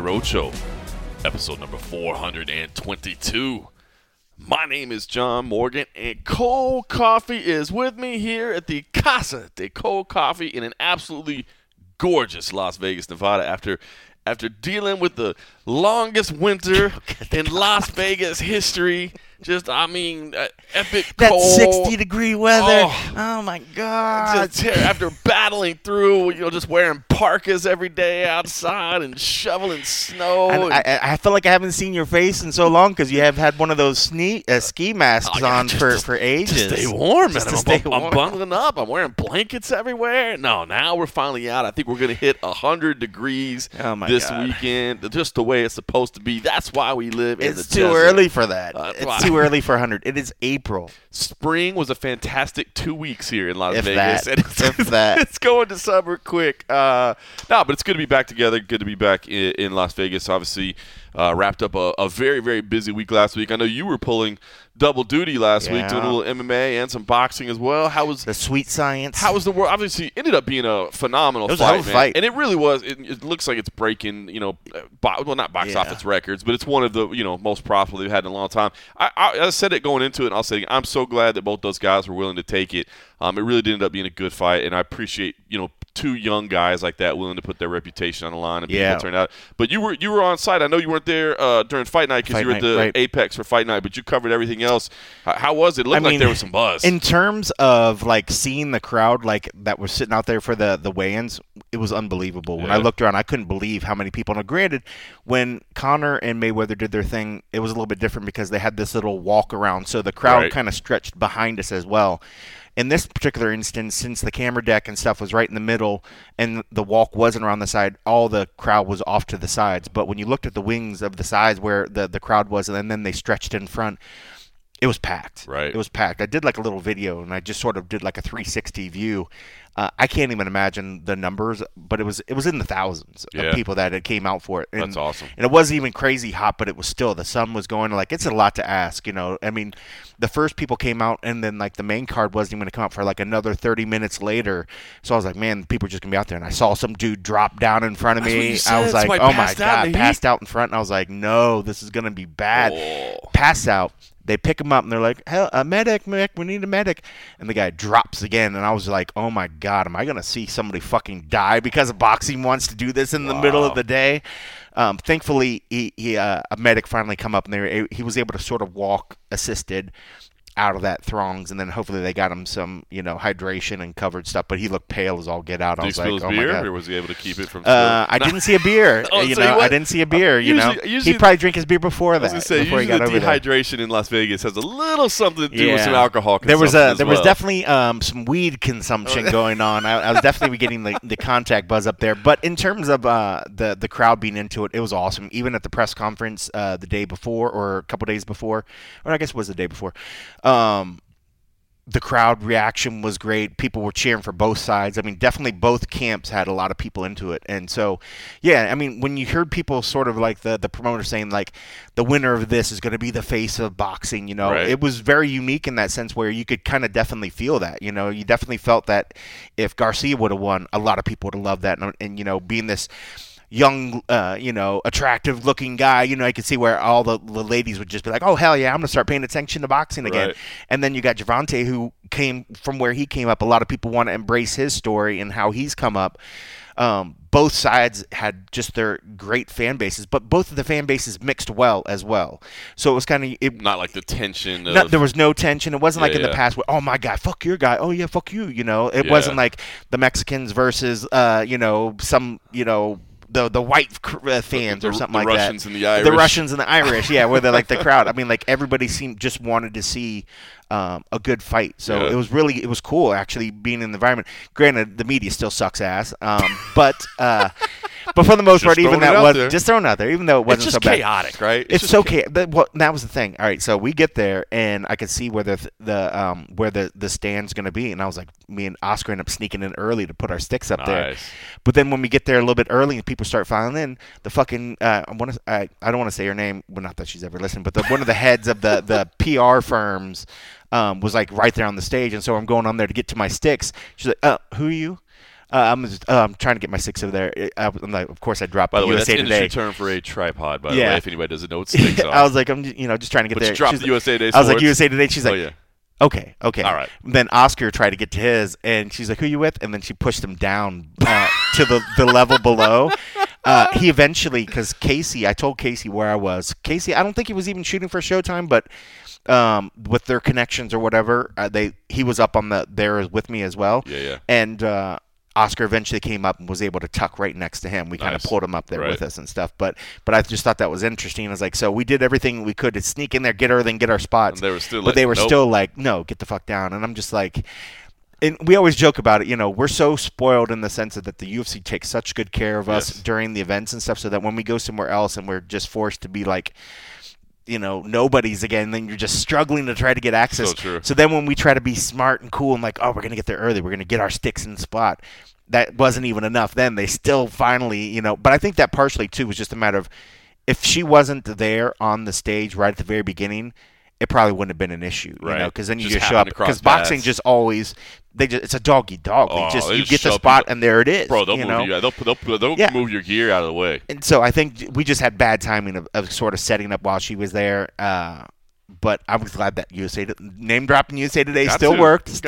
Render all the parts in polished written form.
Roadshow, episode number 422. My name is John Morgan, and Cold Coffee is with me here at the Casa de Cold Coffee in an absolutely gorgeous Las Vegas, Nevada. After dealing with the longest winter in Las Vegas history, epic that cold. 60-degree weather. Oh my God. After battling through, just wearing parkas every day outside and shoveling snow. I feel like I haven't seen your face in so long because you have had one of those ski masks on for ages. To stay warm, man. I'm bundling up. I'm wearing blankets everywhere. No, now we're finally out. I think we're going to hit 100 degrees this weekend, just the way it's supposed to be. That's why we live in the desert. It's too early for that. It's too early for 100. It is April. Spring was a fantastic 2 weeks here in Las Vegas. It's going to summer quick. But it's good to be back together. Good to be back in Las Vegas. Obviously, wrapped up a very, very busy week last week. I know you were pulling double duty last week, doing a little MMA and some boxing as well. How was the sweet science? How was the world? Obviously, it ended up being a phenomenal fight. It was a hell of a fight. And it really was. It looks like it's breaking, not box office records, but it's one of the, most profitable they've had in a long time. I said it going into it, and I'll say I'm so glad that both those guys were willing to take it. It really did end up being a good fight, and I appreciate, two young guys like that willing to put their reputation on the line and be able to turn out. But you were on site. I know you weren't there during fight night because you were at the Apex for fight night, but you covered everything else. How was it? It looked like there was some buzz. In terms of seeing the crowd that was sitting out there for the weigh-ins, it was unbelievable. When I looked around, I couldn't believe how many people. Now, granted, when Conor and Mayweather did their thing, it was a little bit different because they had this little walk around, so the crowd kind of stretched behind us as well. In this particular instance, since the camera deck and stuff was right in the middle and the walk wasn't around the side, all the crowd was off to the sides. But when you looked at the wings of the sides where the crowd was, and then they stretched in front, it was packed. Right. It was packed. I did a little video, and I just sort of did a 360 view. I can't even imagine the numbers, but it was in the thousands of people that had came out for it. And, that's awesome. And it wasn't even crazy hot, but it was still, the sun was going. It's a lot to ask, I mean, the first people came out, and then the main card wasn't even going to come out for another 30 minutes later. So I was like, man, people are just going to be out there. And I saw some dude drop down in front of me. I was like, oh my God, passed out in front. And I was like, no, this is going to be bad. Oh. Passed out. They pick him up, and they're like, hell, a medic, we need a medic. And the guy drops again, and I was like, oh, my God, am I going to see somebody fucking die because boxing wants to do this in the middle of the day? Thankfully, a medic finally come up, and he was able to sort of walk assisted out of that throngs, and then hopefully they got him some, hydration and covered stuff. But he looked pale as all get out. Did he spill his beer, or was he able to keep it from spilling? I didn't see a beer. I didn't see a beer. Usually, he'd probably drink his beer before that. Before he got over there. Dehydration in Las Vegas has a little something to do with some alcohol There consumption. was definitely some weed consumption going on. I was definitely getting the contact buzz up there. But in terms of the crowd being into it, it was awesome. Even at the press conference the day before, or a couple days before, or I guess it was the day before. The crowd reaction was great. People were cheering for both sides. I mean, definitely both camps had a lot of people into it. And so, I mean, when you heard people sort of the promoter saying, the winner of this is going to be the face of boxing, it was very unique in that sense where you could kind of definitely feel that, you definitely felt that if Garcia would have won, a lot of people would have loved that. And being this young, attractive-looking guy, I could see where all the ladies would just be like, oh, hell yeah, I'm going to start paying attention to boxing again. Right. And then you got Gervonta, who came from where he came up. A lot of people want to embrace his story and how he's come up. Both sides had just their great fan bases, but both of the fan bases mixed well as well. So it was kind of not like the tension. There was no tension. It wasn't in the past where, oh my God, fuck your guy. Oh yeah, fuck you. It wasn't like the Mexicans versus some the white fans or something like that. The Russians and the Irish. The Russians and the Irish, where they're the crowd. I mean, everybody just wanted to see a good fight. So it was cool actually being in the environment. Granted, the media still sucks ass, but for the most part, even that was just thrown out there, even though it wasn't so bad. It's just chaotic, right? It's so chaotic. Well, that was the thing. All right, so we get there, and I could see where the stand's going to be, and I was like, me and Oscar end up sneaking in early to put our sticks up there. But then when we get there a little bit early and people start filing in, the fucking I don't want to say her name, well, not that she's ever listened, but one of the heads of the PR firms was right there on the stage, and so I'm going on there to get to my sticks. She's like, "Who are you?" I'm trying to get my 6 over there. I'm like, of course, I dropped By the way, USA that's Today. industry term for a tripod. By the way, if anybody doesn't know what sticks are. I was like, I'm just trying to get there. You dropped the USA Today. I was like, USA Today. She's like, okay. All right. Then Oscar tried to get to his, and she's like, who are you with? And then she pushed him down to the level below. He eventually, because Casey, I told Casey where I was. Casey, I don't think he was even shooting for Showtime, but with their connections or whatever, he was up on there with me as well. Yeah. And Oscar eventually came up and was able to tuck right next to him. We kind of pulled him up there with us and stuff. But I just thought that was interesting. I was like, so we did everything we could to sneak in there, get everything, get our spots. And they were still like, no, get the fuck down. And I'm just like, and we always joke about it. We're so spoiled in the sense that the UFC takes such good care of us during the events and stuff, so that when we go somewhere else and we're just forced to be like, nobody's again, then you're just struggling to try to get access. So true. So then when we try to be smart and cool and like, oh, we're going to get there early, we're going to get our sticks in the spot, that wasn't even enough then. They still finally, but I think that partially, too, was just a matter of if she wasn't there on the stage right at the very beginning, it probably wouldn't have been an issue, because then you just show up. Because boxing just always, it's a dog eat dog. You get the spot and there it is. Bro, they'll move you. They'll move your gear out of the way. And so I think we just had bad timing of sort of setting up while she was there. But I was glad that name dropping USA Today still worked.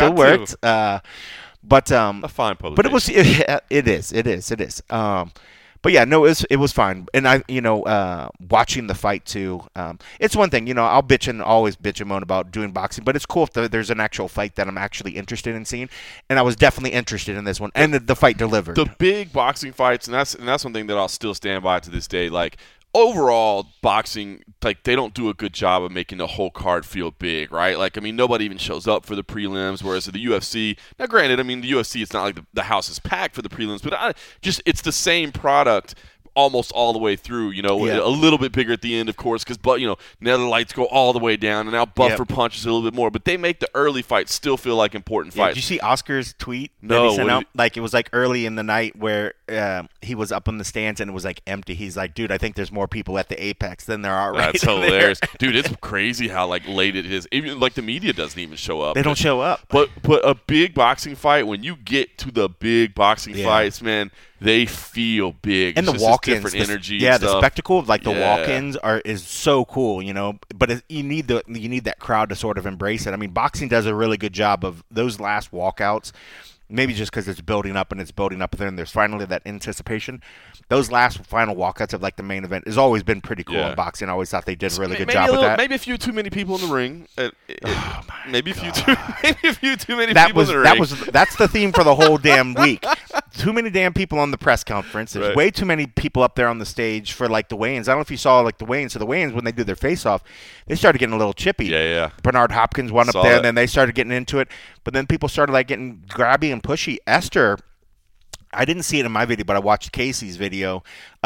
But a fine publication. But it is. But yeah, no, it was fine. And I, watching the fight too, it's one thing, I'll always bitch and moan about doing boxing, but it's cool if there's an actual fight that I'm actually interested in seeing. And I was definitely interested in this one, and the fight delivered. The big boxing fights, and that's one thing that I'll still stand by to this day. Like, overall, boxing, like, they don't do a good job of making the whole card feel big, right? Like, I mean, nobody even shows up for the prelims, whereas at the UFC, now granted, I mean, the UFC, it's not like the house is packed for the prelims, but it's the same product almost all the way through, a little bit bigger at the end, of course, because, now the lights go all the way down, and now Buffer punches a little bit more, but they make the early fights still feel like important fights. Did you see Oscar's tweet that he sent out? Like, it was like early in the night where he was up in the stands and it was like empty. He's like, dude, I think there's more people at the Apex than there are right That's hilarious. Dude, it's crazy how like late it is. Even like the media doesn't even show up. They don't show up. But a big boxing fight, when you get to the big boxing fights, man, they feel big. And it's the walk-ins, different energy. Yeah, and the stuff. spectacle, like the walk-ins is so cool, But you need that crowd to sort of embrace it. I mean, boxing does a really good job of those last walkouts. Maybe just because it's building up, and then there's finally that anticipation. Those last final walkouts of like the main event has always been pretty cool in boxing. I always thought they did a really good job with that. Maybe a few too many people in the ring. Maybe a few too many people in the ring. That's the theme for the whole damn week. Too many damn people on the press conference. There's way too many people up there on the stage for like the weigh-ins. I don't know if you saw like the weigh-ins. So the weigh-ins, when they do their face-off, they started getting a little chippy. Yeah. Bernard Hopkins went up there, and then they started getting into it. But then people started like getting grabby and pushy. Esther, I didn't see it in my video, but I watched Casey's video.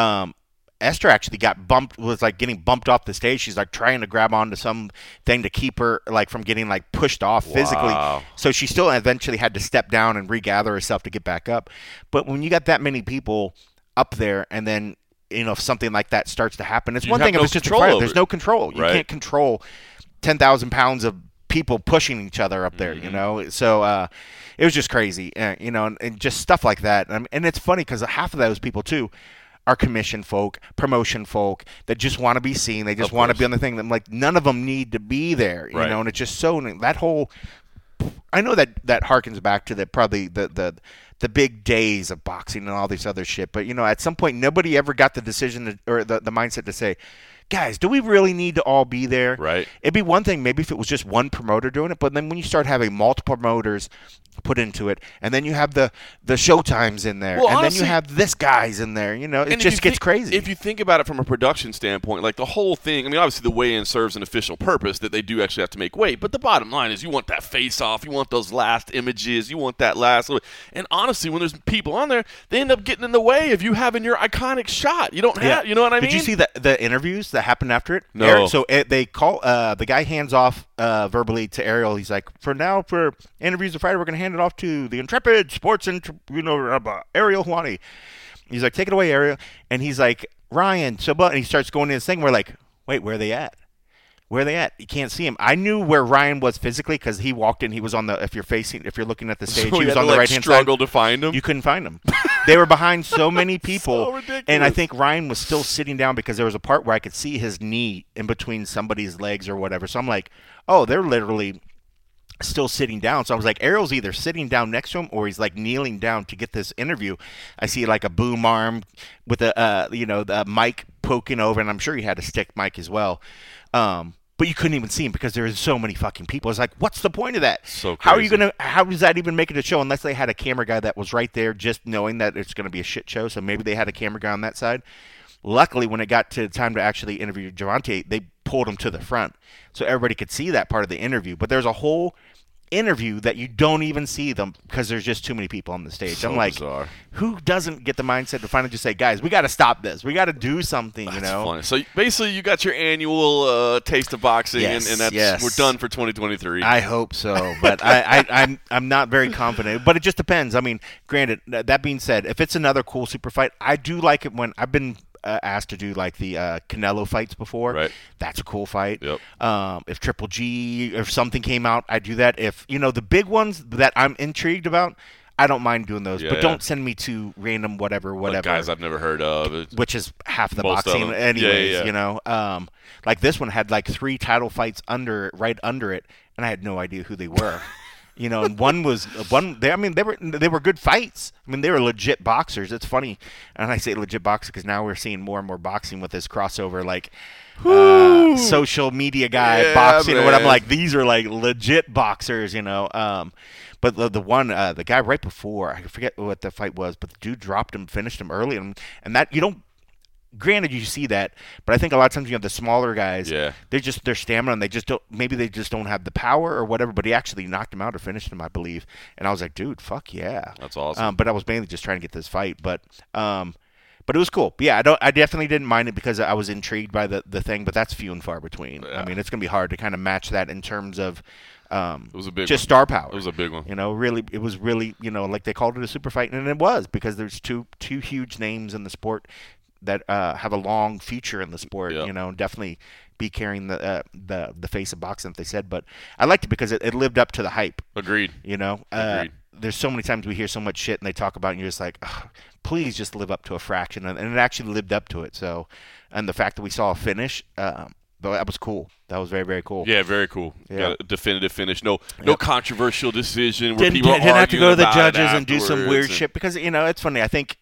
Esther actually was like getting bumped off the stage. She's like trying to grab onto something to keep her like from getting like pushed off physically. So she still eventually had to step down and regather herself to get back up. But when you got that many people up there, and then if something like that starts to happen, it's one thing if it's just a fight. There's no control. You can't control 10,000 pounds of people pushing each other up there. So it was just crazy. And just stuff like that. And it's funny because half of those people too are commission folk, promotion folk that just want to be seen. They just want to be on the thing. I'm like, none of them need to be there, and it's just so that whole. I know that harkens back to probably the big days of boxing and all this other shit. But at some point, nobody ever got the decision or the mindset to say, guys, do we really need to all be there? Right. It'd be one thing maybe if it was just one promoter doing it, but then when you start having multiple promoters put into it, and then you have the Showtimes in there, and honestly, then you have this guy's in there, it just gets crazy. If you think about it from a production standpoint, like the whole thing, I mean, obviously the weigh-in serves an official purpose that they do actually have to make weight, but the bottom line is you want that face-off, you want those last images, you want that last little, and honestly, when there's people on there, they end up getting in the way of you having your iconic shot. You don't have, you know what I mean? Did you see the interviews that happened after it? No. So they call, the guy hands off verbally to Ariel. He's like, for interviews of Friday, we're going to hand it off to the intrepid sports Ariel Helwani. He's like, take it away, Ariel. And he's like, Ryan, and he starts going in this thing. We're like, wait, where are they at? Where are they at? You can't see him. I knew where Ryan was physically because he walked in. He was on the. If you're looking at the stage, So he was on the right hand side. Struggle to find him. You couldn't find him. They were behind so many people, So ridiculous. and I think Ryan was still sitting down because there was a part where I could see his knee in between somebody's legs or whatever. So I'm like, oh, they're literally still sitting down. So I was like, Ariel's either sitting down next to him or he's like kneeling down to get this interview. I see like a boom arm with the mic poking over, and I'm sure he had a stick mic as well. But you couldn't even see him because there was so many fucking people. It's like, what's the point of that? So crazy. How does that even make it a show unless they had a camera guy that was right there just knowing that it's going to be a shit show? So maybe they had a camera guy on that side. Luckily, when it got to time to actually interview Gervonta, they pulled him to the front so everybody could see that part of the interview. But there's a whole interview that you don't even see them because there's just too many people on the stage. So I'm like, bizarre. Who doesn't get the mindset to finally just say, guys, we got to stop this. We got to do something, That's you know? funny. So basically, you got your annual taste of boxing, Yes, and that's yes. we're done for 2023. I hope so, but I'm not very confident. But it just depends. I mean, granted, that being said, if it's another cool super fight, I do like it when I've been asked to do like the Canelo fights before. Right. That's a cool fight. Yep. If Triple G, if something came out, I do that. If the big ones that I'm intrigued about, I don't mind doing those. But don't send me to random whatever. Like guys I've never heard of. Which is half the Most of boxing them. anyways, Yeah. Like this one had like 3 title fights right under it, and I had no idea who they were. And they were good fights. I mean, they were legit boxers. It's funny, and I say legit boxers because now we're seeing more and more boxing with this crossover, like social media guy boxing, or what. I'm like, these are like legit boxers, But the guy right before, I forget what the fight was, but the dude dropped him, finished him early, and that you don't. Granted, you see that, but I think a lot of times you have the smaller guys. Yeah. Their stamina, and they just don't have the power or whatever. But he actually knocked him out or finished him, I believe. And I was like, dude, fuck yeah, That's awesome. But I was mainly just trying to get this fight, but it was cool. But yeah, I definitely didn't mind it because I was intrigued by the thing. But that's few and far between. Yeah. I mean, it's gonna be hard to kind of match that in terms of. It was a big just one. star power. It was a big one. Really, it was really, like they called it a super fight, and it was because there's two huge names in the sport that have a long future in the sport. Yep. Definitely be carrying the face of boxing, if they said. But I liked it because it lived up to the hype. Agreed. Agreed. There's so many times we hear so much shit and they talk about it and you're just like, please just live up to a fraction, and it actually lived up to it. So, and the fact that we saw a finish. That was cool. That was very, very cool. Yeah, very cool. Yeah. Got a definitive finish. No controversial decision where Didn't people have to go to the judges and and do some weird shit because it's funny. I think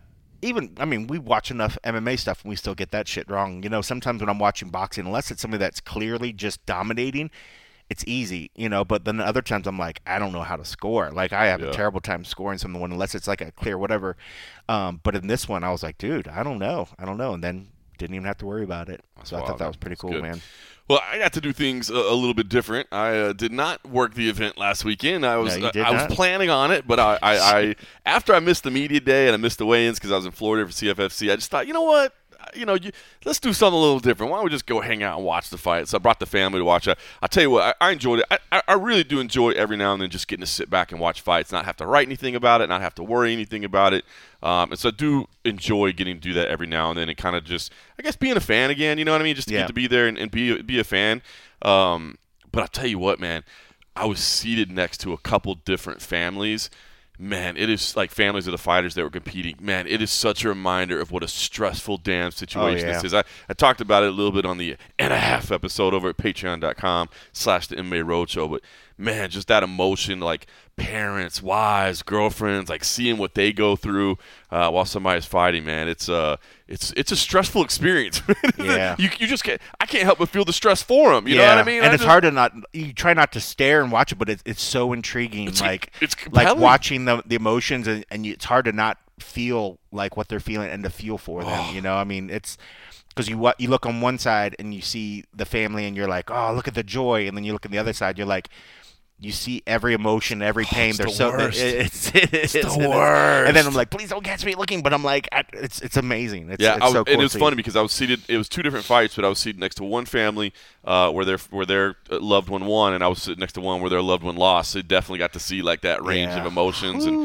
we watch enough MMA stuff and we still get that shit wrong. Sometimes when I'm watching boxing, unless it's somebody that's clearly just dominating, it's easy. But then other times I'm like, I don't know how to score. Like I have a terrible time scoring someone unless it's like a clear whatever. But in this one, I was like, dude, I don't know, and then didn't even have to worry about it. So I thought that was pretty cool, good. Man. Well, I got to do things a little bit different. I did not work the event last weekend. I was planning on it, but I after I missed the media day and I missed the weigh-ins because I was in Florida for CFFC, I just thought, you know what? Let's do something a little different. Why don't we just go hang out and watch the fight? So I brought the family to watch it. I'll tell you what, I enjoyed it. I really do enjoy every now and then just getting to sit back and watch fights, not have to write anything about it, not have to worry anything about it. And so I do enjoy getting to do that every now and then and kind of just, I guess, being a fan again, you know what I mean? Just to get to be there and be a fan. But I'll tell you what, man, I was seated next to a couple different families. Man, it is like families of the fighters that were competing. Man, it is such a reminder of what a stressful damn situation this is. I talked about it a little bit on the and a half episode over at patreon.com/the MMA Roadshow. But, man, just that emotion, like parents, wives, girlfriends, like seeing what they go through while somebody's fighting, man. It's a stressful experience. Yeah. you just can't. I can't help but feel the stress for them. You know what I mean? And it's hard to not. You try not to stare and watch it, but it's so intriguing. It's like compelling. Watching the emotions, and it's hard to not feel like what they're feeling and to feel for them. I mean, it's because you look on one side and you see the family, and you're like, oh, look at the joy, and then you look on the other side, you're like. You see every emotion, every pain. It's the worst. It's the worst. And then I'm like, please don't catch me looking. But I'm like, it's amazing. It's so cool. And it was funny because I was seated. It was 2 different fights, but I was seated next to one family where their loved one won, and I was sitting next to one where their loved one lost. So definitely got to see like that range of emotions and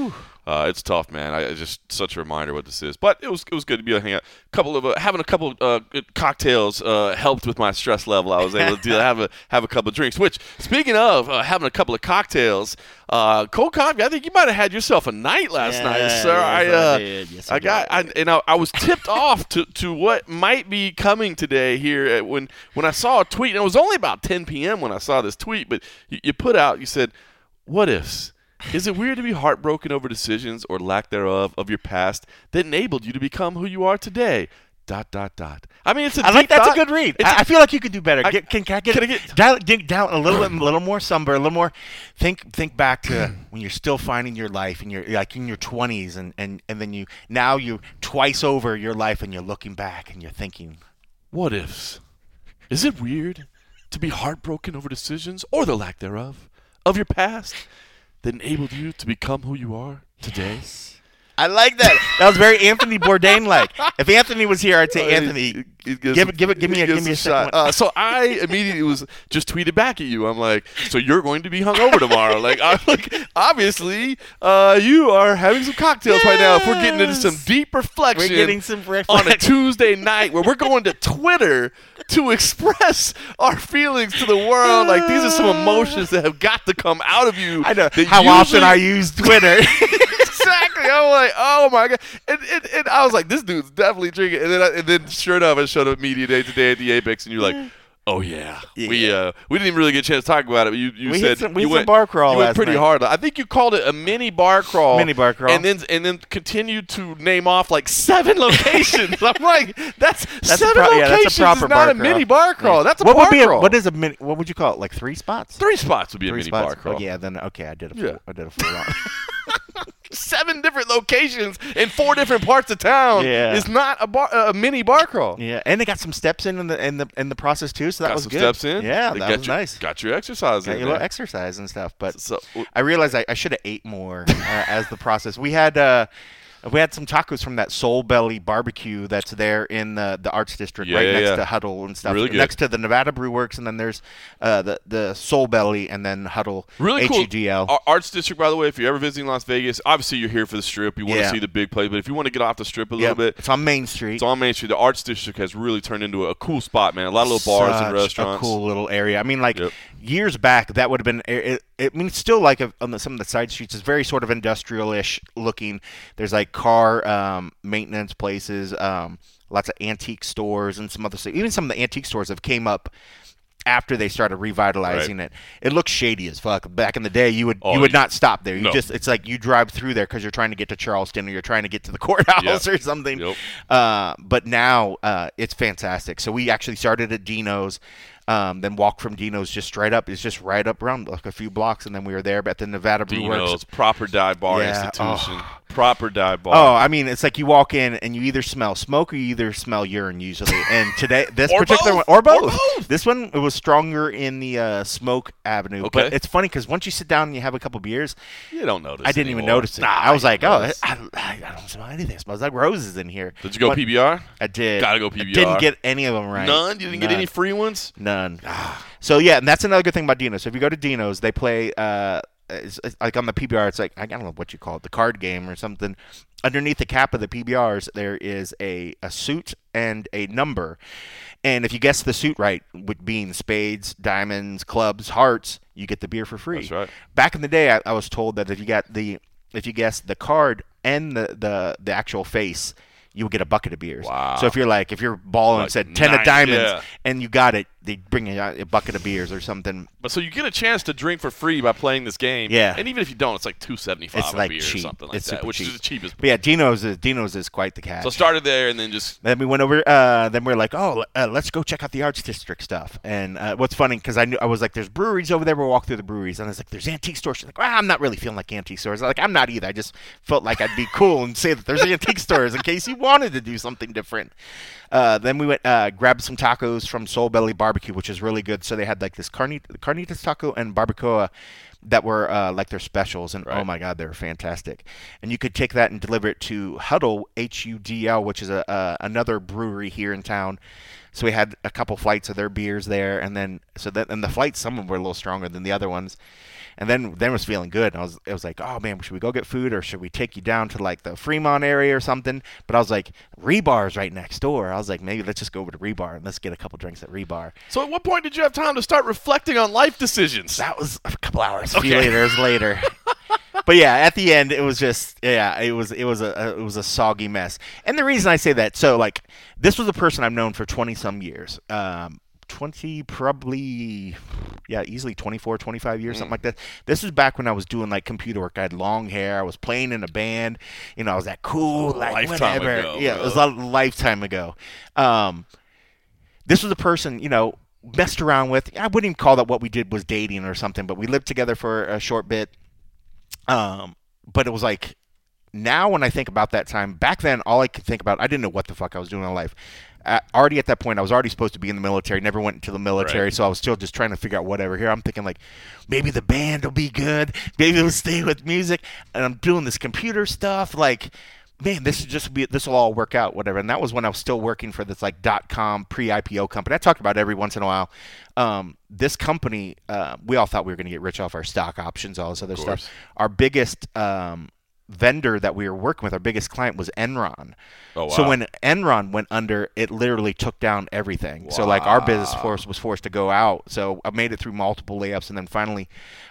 It's tough, man. It's just such a reminder what this is. But it was good to be able to hang out. Having a couple cocktails helped with my stress level. I was able to have a couple of drinks. Which, speaking of having a couple of cocktails, Cole Coffee, I think you might have had yourself a night last night, sir. I was tipped off to what might be coming today here when I saw a tweet. And it was only about 10 p.m. when I saw this tweet, but you put out, you said, "What ifs? Is it weird to be heartbroken over decisions or lack thereof of your past that enabled you to become who you are today? ... I mean, it's a deep that's thought. a good read. I feel like you could do better. Can I dig down a little more somber, a little more. Think back to when you're still finding your life, and you're like in your 20s, and then you're twice over your life, and you're looking back and you're thinking, what ifs? Is it weird to be heartbroken over decisions or the lack thereof of your past that enabled you to become who you are today?" Yes. I like that. That was very Anthony Bourdain-like. If Anthony was here, I'd say, Anthony, give me a shot. So I immediately just tweeted back at you. I'm like, so you're going to be hungover tomorrow? Obviously, you are having some cocktails right now. If we're getting into some deep reflection, we're getting some on a Tuesday night where we're going to Twitter to express our feelings to the world. Like, these are some emotions that have got to come out of you. I know. How often I use Twitter. Exactly. I'm like, oh my god, and I was like, this dude's definitely drinking. And then sure enough, I showed up media day today at the Apex, and you're like, oh yeah. We didn't even really get a chance to talk about it. But you said we went bar crawl. You went pretty night. hard. I think you called it a mini bar crawl. Mini bar crawl. And then continued to name off like 7 locations. I'm like, that's 7 locations. That's a proper bar not crawl. A mini bar crawl. Yeah. That's a bar crawl. What is a mini? What would you call it? Like 3 spots? 3 spots would be a mini bar crawl. Oh, yeah. Then okay, I did a full round. 7 different locations in 4 different parts of town is not a mini bar crawl. Yeah, and they got some steps in the process too, so that was good. Steps in. Yeah, that was nice. Got your exercise. Got your little exercise and stuff. But I realized I should have ate more as the process. We had some tacos from that Soul Belly barbecue that's there in the Arts District, next to Huddle and stuff. Really good. Next to the Nevada Brew Works, and then there's the Soul Belly, and then Huddle. Really cool. HUDL. Arts District, by the way, if you're ever visiting Las Vegas, obviously you're here for the Strip. You want to see the big place, but if you want to get off the Strip a little bit, it's on Main Street. It's on Main Street. The Arts District has really turned into a cool spot, man. A lot of little bars and restaurants. A cool little area. I mean, years back, that would have been. I mean, it's still like on some of the side streets, it's very sort of industrial-ish looking. There's like car maintenance places, lots of antique stores, and some other stuff. Even some of the antique stores have came up after they started revitalizing it. It looks shady as fuck. Back in the day, you would not stop there. It's like you drive through there because you're trying to get to Charleston or you're trying to get to the courthouse or something. Yep. But now it's fantastic. So we actually started at Dino's. Then walk from Dino's just straight up. It's just right up around like a few blocks, and then we were there at the Nevada Brew Works. Dino's, proper dive bar institution. Proper dive bar. Oh, I mean, it's like you walk in and you either smell smoke or you either smell urine usually. And today, this particular one, or both. This one, it was stronger in the smoke avenue. Okay. But it's funny because once you sit down and you have a couple beers, you don't notice. I didn't even notice it. Nah, I was like, I don't smell anything. It smells like roses in here. Did you go PBR? I did. Gotta go PBR. I didn't get any of them right. None? You didn't get any free ones? None. So yeah, and that's another good thing about Dino's. So if you go to Dino's, they play it's like on the PBR. It's like I don't know what you call it, the card game or something. Underneath the cap of the PBRs, there is a suit and a number, and if you guess the suit right, with being spades, diamonds, clubs, hearts, you get the beer for free. That's right. Back in the day, I was told that if you guess the card and the actual face, you would get a bucket of beers. Wow. So if you're balling and said 10 of diamonds and you got it, they bring you a bucket of beers or something. But so you get a chance to drink for free by playing this game. Yeah. And even if you don't, it's like $2.75 a beer cheap. or something like it's that, which cheap. is the cheapest. But yeah, Dino's is quite the catch. So started there and then just. Then we went over. Then we're like, let's go check out the Arts District stuff. And what's funny because I was like, there's breweries over there. We'll walk through the breweries, and I was like, there's antique stores. She's like, I'm not really feeling like antique stores. I'm like, I'm not either. I just felt like I'd be cool and say that there's antique stores in case you wanted to do something different. Then we went grabbed some tacos from Soul Belly Barbecue, which is really good. So they had like this carnitas taco and barbacoa that were like their specials, and oh my god, they were fantastic. And you could take that and deliver it to Huddle, HUDL, which is another brewery here in town. So we had a couple flights of their beers there, and then the flights, some of them were a little stronger than the other ones. And then I was feeling good. And it was like, oh man, should we go get food, or should we take you down to like the Fremont area or something? But I was like, Rebar's right next door. I was like, maybe let's just go over to Rebar and let's get a couple drinks at Rebar. So at what point did you have time to start reflecting on life decisions? That was a couple hours, a few years later. But yeah, at the end, it was just it was a soggy mess. And the reason I say that, so like this was a person I've known for 20 some years. 20 probably, easily 24, 25 years, something like that. This was back when I was doing like computer work. I had long hair. I was playing in a band. I was that cool, like lifetime whatever. Ago, yeah, it was a lifetime ago. This was a person, messed around with. I wouldn't even call that what we did was dating or something, but we lived together for a short bit. But it was like, now when I think about that time, back then, all I could think about, I didn't know what the fuck I was doing in life. Already at that point, I was already supposed to be in the military, never went into the military, so I was still just trying to figure out whatever. Here I'm thinking like, maybe the band will be good, maybe it'll stay with music, and I'm doing this computer stuff, like, man, this will all work out, whatever. And that was when I was still working for this like .com pre-IPO company. I talked about it every once in a while. This company, we all thought we were going to get rich off our stock options, all this other stuff. Our biggest vendor that we were working with, our biggest client, was Enron. Oh, wow. So when Enron went under, it literally took down everything. Wow. So like our business force was forced to go out. So I made it through multiple layoffs, and then finally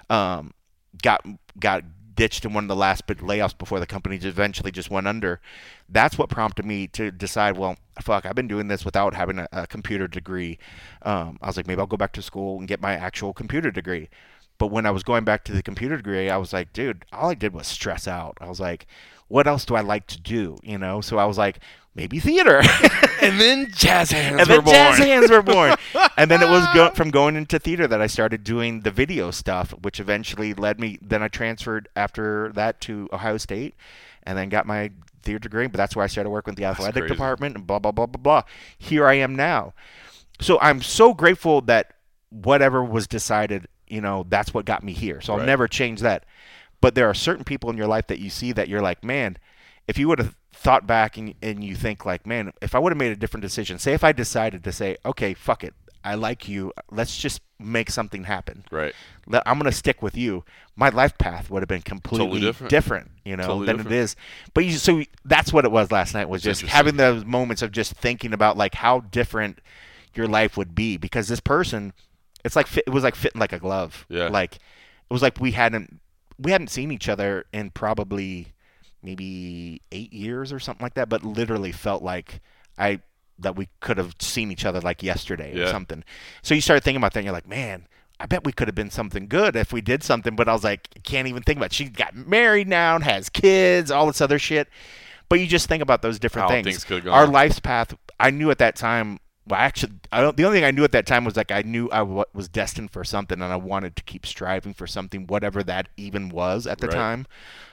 got ditched in one of the last bit layoffs before the company eventually just went under. That's what prompted me to decide, well, fuck, I've been doing this without having a computer degree. I was like, maybe I'll go back to school and get my actual computer degree. But when I was going back to the computer degree, I was like, dude, all I did was stress out. I was like, what else do I like to do? So I was like, maybe theater. And then jazz hands were born. And then it was from going into theater that I started doing the video stuff, which eventually led me. Then I transferred after that to Ohio State and then got my theater degree. But that's where I started working with the athletic department and blah, blah, blah, blah, blah. Here I am now. So I'm so grateful that whatever was decided, that's what got me here. So I'll never change that. But there are certain people in your life that you see that you're like, man, if you would have thought back and you think like, man, if I would have made a different decision, say if I decided to say, okay, fuck it, I like you, let's just make something happen. Right. I'm going to stick with you. My life path would have been completely different totally than different. It is. But so that's what it was last night, was just having those moments of just thinking about like how different your life would be, because this person, it was like fitting like a glove. Yeah. Like it was like we hadn't seen each other in probably maybe 8 years or something like that, but literally felt like that we could have seen each other like yesterday or something. So you start thinking about that and you're like, man, I bet we could have been something good if we did something. But I was like, I can't even think about it. She got married now and has kids, all this other shit. But you just think about those different things. Could go Our on. life's path, I knew at that time, the only thing I knew at that time was like I knew I was destined for something, and I wanted to keep striving for something, whatever that even was at the time.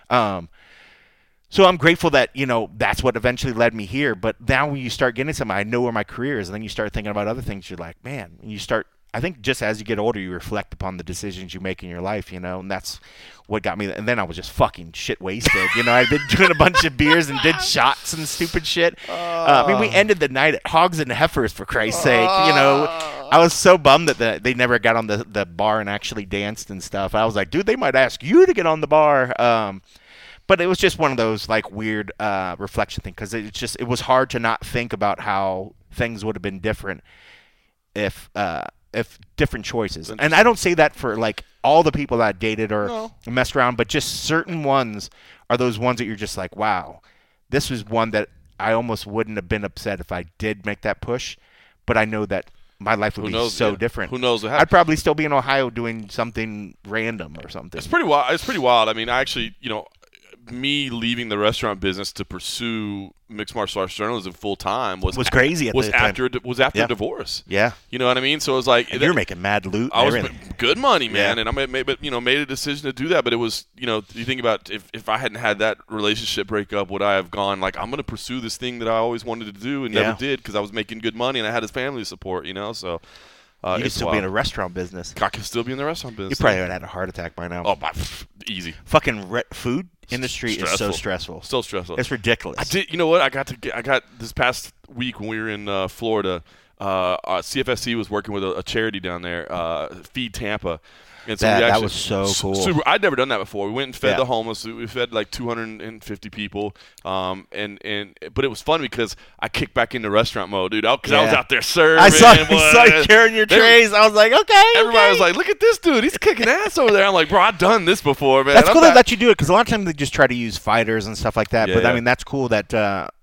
So I'm grateful that, that's what eventually led me here. But now when you start getting something, I know where my career is, and then you start thinking about other things. You're like, man, and you start. I think just as you get older, you reflect upon the decisions you make in your life, and that's what got me. And then I was just fucking shit wasted. I'd been doing a bunch of beers and did shots and stupid shit. We ended the night at Hogs and Heifers, for Christ's sake. I was so bummed that they never got on the bar and actually danced and stuff. I was like, dude, they might ask you to get on the bar. But it was just one of those like weird reflection things, because it was hard to not think about how things would have been different if different choices. And I don't say that for like all the people that I dated or messed around, but just certain ones are those ones that you're just like, wow, this was one that I almost wouldn't have been upset if I did make that push, but I know that my life would be so different. Who knows what happened? I'd probably still be in Ohio doing something random or something. It's pretty wild. I mean, I actually, me leaving the restaurant business to pursue mixed martial arts journalism full time was crazy. After a divorce. Yeah, you know what I mean. So it was like you're making mad loot. I was good money, man, and I made a decision to do that. But it was, you think about if I hadn't had that relationship breakup, would I have gone like, I'm going to pursue this thing that I always wanted to do and never did, because I was making good money and I had his family to support, So. You could still be in a restaurant business. I could still be in the restaurant business. You probably would have had a heart attack by now. Oh, easy. Fucking food industry is so stressful. Still stressful. It's ridiculous. I did. You know what? I got this past week when we were in Florida. CFSC was working with a charity down there, Feed Tampa. And so that was so cool. I'd never done that before. We went and fed the homeless. We fed like 250 people. But it was fun because I kicked back into restaurant mode, dude. Because I was out there serving. I saw you carrying your trays. I was like, okay. Everybody was like, look at this dude. He's kicking ass over there. I'm like, bro, I've done this before, man. That's cool that let you do it because a lot of times they just try to use fighters and stuff like that. Yeah, but I mean, that's cool that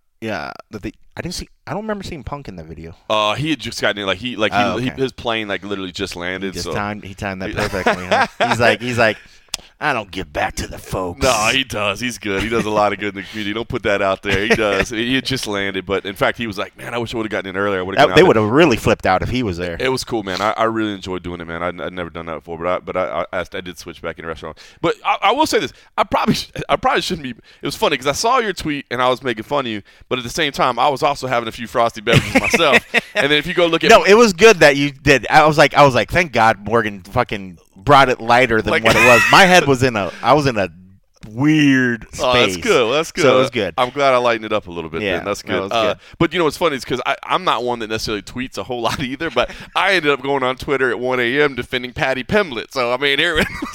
I don't remember seeing Punk in the video. He had just gotten in, his plane literally just landed. He timed that perfectly. Huh? He's like, I don't give back to the folks. No, he does. He's good. He does a lot of good in the community. Don't put that out there. He does. He had just landed, but in fact, he was like, man, I wish I would have gotten in earlier. They would have really flipped out if he was there. It was cool, man. I really enjoyed doing it, man. I'd never done that before, but I did switch back in a restaurant. But I will say this: I probably shouldn't be. It was funny because I saw your tweet and I was making fun of you, but at the same time, I was also having a few frosty beverages myself. And then if you go look at it was good that you did. I was like, thank God Morgan fucking brought it lighter than what it was. My head was I was in a weird space. Oh, that's good. That's good. So it was good. I'm glad I lightened it up a little bit. Yeah, then. That's good. Good. But you know what's funny is because I'm not one that necessarily tweets a whole lot either. But I ended up going on Twitter at 1 a.m. defending Paddy Pimblett. So I mean,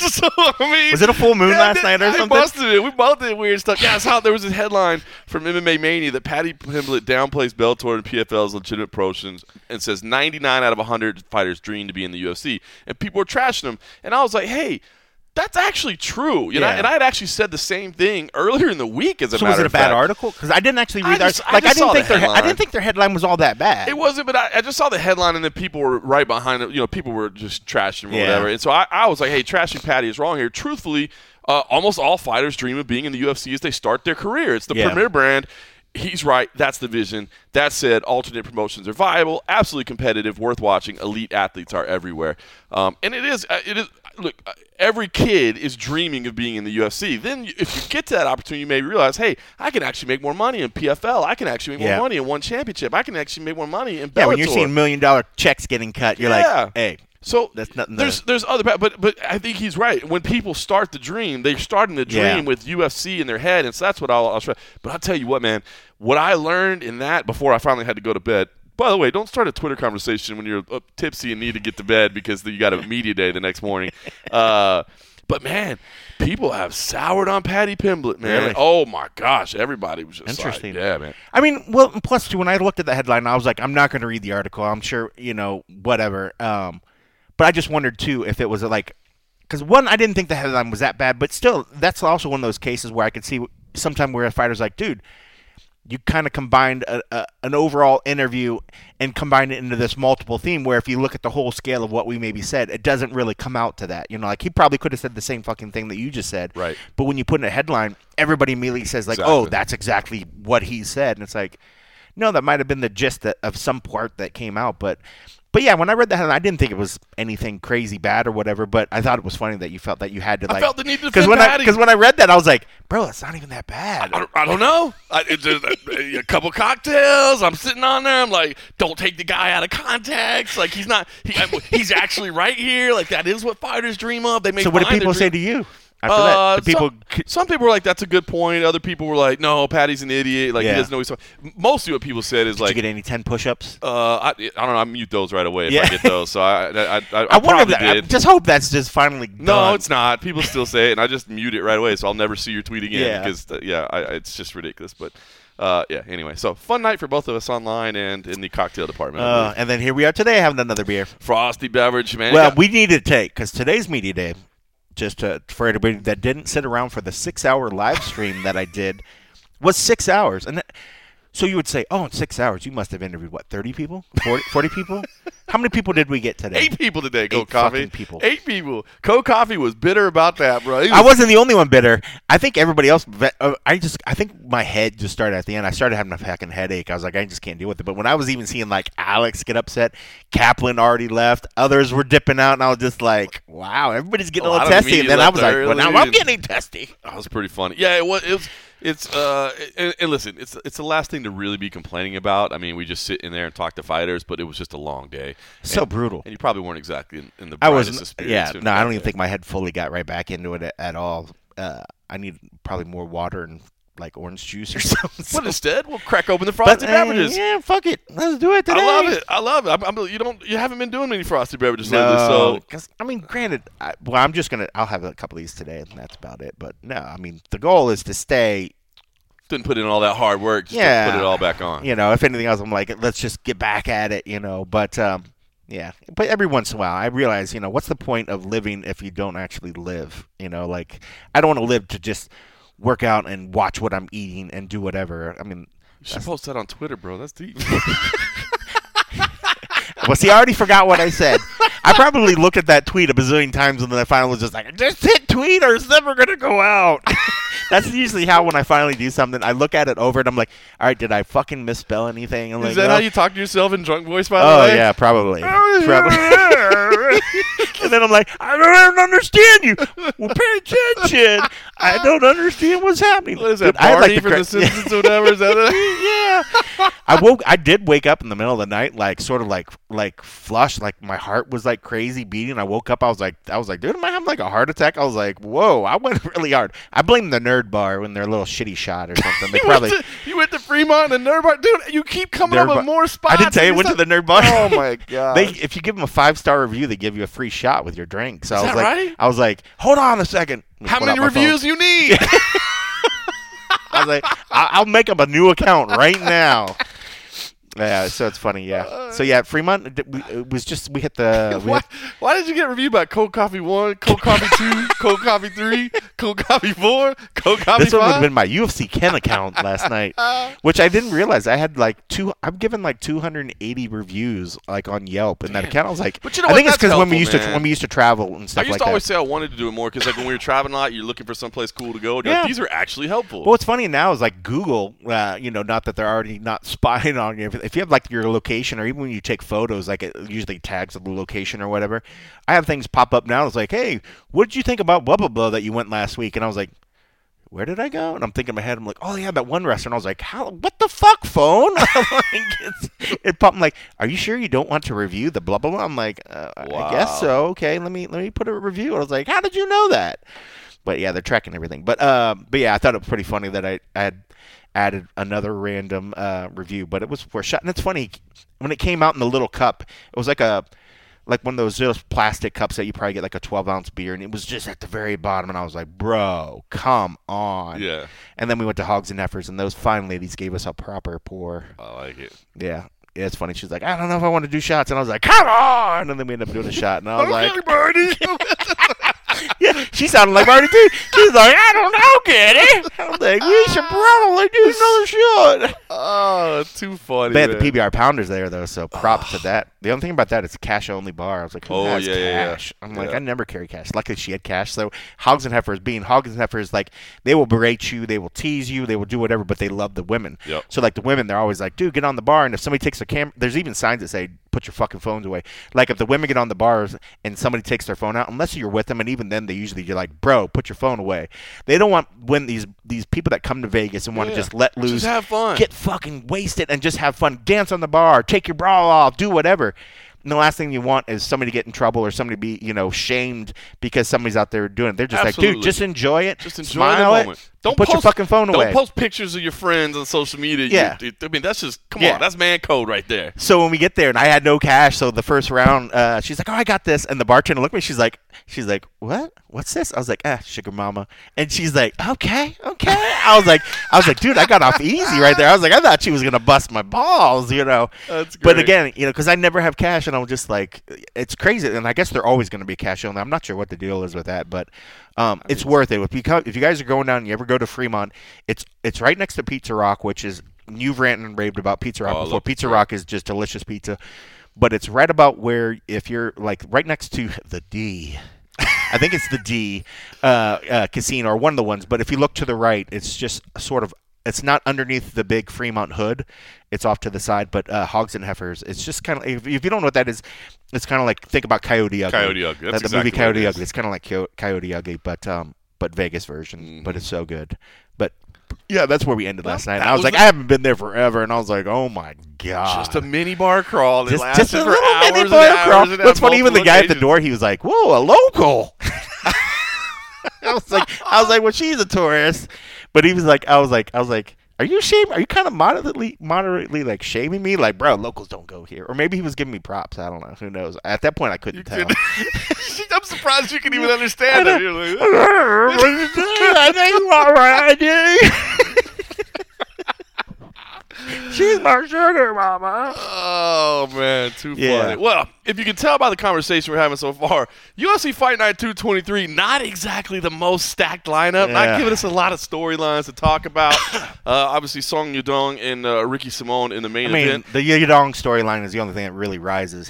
was it a full moon last night or something? Busted it. We both did weird stuff. Yeah, I saw there was a headline from MMA Mania that Paddy Pimblett downplays Bellator and PFL's legitimate promotions and says 99 out of 100 fighters dream to be in the UFC, and people were trashing him. And I was like, hey. That's actually true, and I had actually said the same thing earlier in the week. As a matter of fact, was it a bad article? Because I didn't actually read that. I didn't think their headline was all that bad. It wasn't, but I just saw the headline, and then people were right behind it. You know, people were just trashing him or whatever. And so I was like, "Hey, trashing Paddy is wrong here." Truthfully, almost all fighters dream of being in the UFC as they start their career. It's the premier brand. He's right. That's the vision. That said, alternate promotions are viable, absolutely competitive, worth watching. Elite athletes are everywhere, and it is. Look, every kid is dreaming of being in the UFC. Then, if you get to that opportunity, you may realize, hey, I can actually make more money in PFL. I can actually make more money in one championship. I can actually make more money in Bellator. Yeah, when you're seeing $1 million checks getting cut, you're like, hey. So that's nothing. There's other, but I think he's right. When people start the dream, they're starting the dream with UFC in their head, and so that's what I'll try. But I'll tell you what, man. What I learned in that before I finally had to go to bed. By the way, don't start a Twitter conversation when you're tipsy and need to get to bed because you got a media day the next morning. But man, people have soured on Paddy Pimblett, man. Really? Oh my gosh, everybody was just interesting. Like, yeah, man. I mean, well, plus too, when I looked at the headline, I was like, I'm not going to read the article. I'm sure, whatever. But I just wondered too if it was like, because one, I didn't think the headline was that bad, but still, that's also one of those cases where I could see sometime where a fighter's like, dude, you kind of combined an overall interview and combined it into this multiple theme where if you look at the whole scale of what we maybe said, it doesn't really come out to that. Like he probably could have said the same fucking thing that you just said. Right. But when you put in a headline, everybody immediately says like, oh, that's exactly what he said. And it's like, no, that might have been the gist of some part that came out. But yeah, when I read that headline, I didn't think it was anything crazy bad or whatever, but I thought it was funny that you felt that you had to like. I felt the need to defend Paddy. Because when I read that, I was like, bro, it's not even that bad. I don't know. It's just a couple cocktails. I'm sitting on there. I'm like, don't take the guy out of context. Like he's not. He's actually right here. Like that is what fighters dream of. They make. So what did people say to you? After that, some people were like, "That's a good point." Other people were like, "No, Paddy's an idiot. Like he doesn't know he's." Mostly, what people said is Did like, you get any 10 push-ups? I don't know. I mute those right away if I get those. So I wonder probably did. I just hope that's just finally done. No, it's not. People still say it, and I just mute it right away, so I'll never see your tweet again because it's just ridiculous. But anyway, so fun night for both of us online and in the cocktail department. And then here we are today having another beer, frosty beverage, man. Well, we need to take because today's media day. Just for everybody that didn't sit around for the 6-hour live stream that I did, was 6 hours. And so you would say, oh, in 6 hours, you must have interviewed, 30 people? 40 people? How many people did we get today? 8 people today, Cold Coffee. 8 people. 8 people. Cold Coffee was bitter about that, bro. I wasn't the only one bitter. I think everybody else, I think my head just started at the end. I started having a fucking headache. I was like, I just can't deal with it. But when I was even seeing, like, Alex get upset, Kaplan already left, others were dipping out, and I was just like, wow, everybody's getting a little testy. And then I was like, well, now I'm getting testy. That was pretty funny. Yeah, it was. And listen, it's the last thing to really be complaining about. I mean, we just sit in there and talk to fighters, but it was just a long day. So brutal. And you probably weren't exactly in the brightest of spirits. Yeah, no, I don't even think my head fully got right back into it at all. I need probably more water and like orange juice or something. But instead, we'll crack open the frosted beverages. Yeah, fuck it. Let's do it today. I love it. You haven't been doing many frosted beverages lately, so. Because, I mean, granted, I'll have a couple of these today, and that's about it. But no, I mean, the goal is to stay. Didn't put in all that hard work. Just to put it all back on. If anything else, I'm like, let's just get back at it, But, yeah. But every once in a while, I realize, what's the point of living if you don't actually live? Like, I don't want to live to just work out and watch what I'm eating and do whatever. I mean, you should post that on Twitter, bro. That's deep. Well, see, I already forgot what I said. I probably looked at that tweet a bazillion times, and then I finally was just like, just hit tweet or it's never going to go out. That's usually how when I finally do something, I look at it over and I'm like, all right, did I fucking misspell anything? Is that how you talk to yourself in drunk voice, by the way? Oh, yeah, probably. And then I'm like, I don't understand you. Well, pay attention. I don't understand what's happening. What is that, Barney from The Simpsons or whatever? Is that Yeah. I did wake up in the middle of the night, like sort of like flush, like my heart was like crazy beating. I woke up, I was like, dude, am I having like a heart attack? I was like, whoa, I went really hard. I blame the Nerd Bar when they're a little shitty shot or something. You went to Fremont and the Nerd Bar, dude. You keep coming up with more spots. I didn't tell you went to the Nerd Bar. Oh my god! If you give them a 5-star review, they give you a free shot with your drink. So right? I was like, hold on a second. How many reviews you need? I was like, I'll make up a new account right now. Yeah, so it's funny, yeah. So yeah, Fremont, it was just we hit the. Why did you get reviewed by Cold Coffee 1, Cold Coffee 2, Cold Coffee 3, Cold Coffee 4, Cold Coffee 5? This one would have been my UFC Ken account last night, which I didn't realize I had like I've given like 280 reviews like on Yelp in that account. I was like, but I think it's because when we used to travel and stuff like that. I used to always say I wanted to do it more because like when we were traveling a lot, you're looking for someplace cool to go. Like, these are actually helpful. Well, what's funny now is like Google, not that they're already not spying on you. If you have like your location, or even when you take photos, like it usually tags the location or whatever. I have things pop up now. It's like, hey, what did you think about blah blah blah that you went last week? And I was like, where did I go? And I'm thinking in my head, I'm like, oh yeah, that one restaurant. I was like, what the fuck, phone? It popped. I'm like, are you sure you don't want to review the blah blah blah? I'm like, wow. I guess so. Okay, let me put a review. And I was like, how did you know that? But yeah, they're tracking everything. But yeah, I thought it was pretty funny that I had added another random review, but it was for a shot. And it's funny, when it came out in the little cup, it was like one of those plastic cups that you probably get like a 12-ounce beer, and it was just at the very bottom, and I was like, bro, come on. Yeah. And then we went to Hogs and Heifers, and those fine ladies gave us a proper pour. I like it. Yeah. Yeah, it's funny. She's like, I don't know if I want to do shots. And I was like, come on! And then we ended up doing a shot, and I was like, Marty. Yeah, she sounded like Marty too. She's like, I don't know, Kenny. I was like, we should probably do another shot. Oh, too funny. They had the PBR Pounders there, though, so props to that. The only thing about that is cash-only bar. I was like, who has cash? I'm like, I never carry cash. Luckily, she had cash. So Hogs and Heifers, being Hogs and Heifers, like, they will berate you, they will tease you, they will do whatever, but they love the women. Yep. So, like, the women, they're always like, dude, get on the bar. And if somebody takes a camera, there's even signs that say, put your fucking phones away. Like, if the women get on the bars and somebody takes their phone out, unless you're with them, and even then, you're like, bro, put your phone away. They don't want when these people that come to Vegas and want to just let loose, just have fun, get fucking wasted, and just have fun, dance on the bar, take your bra off, do whatever. And the last thing you want is somebody to get in trouble or somebody to be, shamed because somebody's out there doing it. They're just like, dude, just enjoy it. Just enjoy smile the moment. Don't put your fucking phone away. Don't post pictures of your friends on social media. Yeah. I mean, that's just, come on, that's man code right there. So when we get there, and I had no cash, so the first round, she's like, oh, I got this. And the bartender looked at me, she's like, what? What's this? I was like, sugar mama. And she's like, okay. I was like, dude, I got off easy right there. I was like, I thought she was going to bust my balls, That's great. But again, because I never have cash, and I'm just like, it's crazy. And I guess they're always going to be cash only. I'm not sure what the deal is with that, but it's worth it. If you guys are going down and you ever go to Fremont, it's right next to Pizza Rock, which is, you've ranted and raved about Pizza Rock before. Pizza Rock is just delicious pizza. But it's right about where, if you're like right next to the D. I think it's the D casino, or one of the ones. But if you look to the right, it's just sort of, it's not underneath the big Fremont hood. It's off to the side. But Hogs and Heifers, it's just kind of, if you don't know what that is, it's kind of like, think about Coyote Ugly. Coyote Ugly. That's the movie Coyote Ugly. It's kind of like Coyote Ugly, but Vegas version. Mm-hmm. But it's so good. But yeah, that's where we ended last night. And I was like, I haven't been there forever, and I was like, oh my god, just a mini bar crawl. Just a little mini bar crawl. What's funny? Even the guy at the door, he was like, whoa, a local. I was like, well, she's a tourist. But he was like, I was like, are you ashamed? Are you kind of moderately like shaming me? Like, bro, locals don't go here. Or maybe he was giving me props. I don't know. Who knows? At that point, I couldn't tell. I'm surprised you can even understand it. You're like, I know you are right, dude. She's my sugar mama. Oh, man. Too Yeah. funny. Well, if you can tell by the conversation we're having so far, UFC Fight Night 223, not exactly the most stacked lineup. Yeah. Not giving us a lot of storylines to talk about. Obviously, Song Yudong and Ricky Simone in the main event. The Yudong storyline is the only thing that really rises.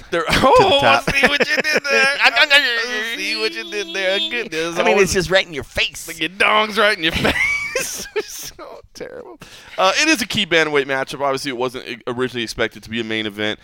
I see what you did there. I see what you did there. Goodness. It's just right in your face. Like your dong's right in your face. So terrible. It is a key bantamweight matchup. Obviously, it wasn't originally expected to be a main event.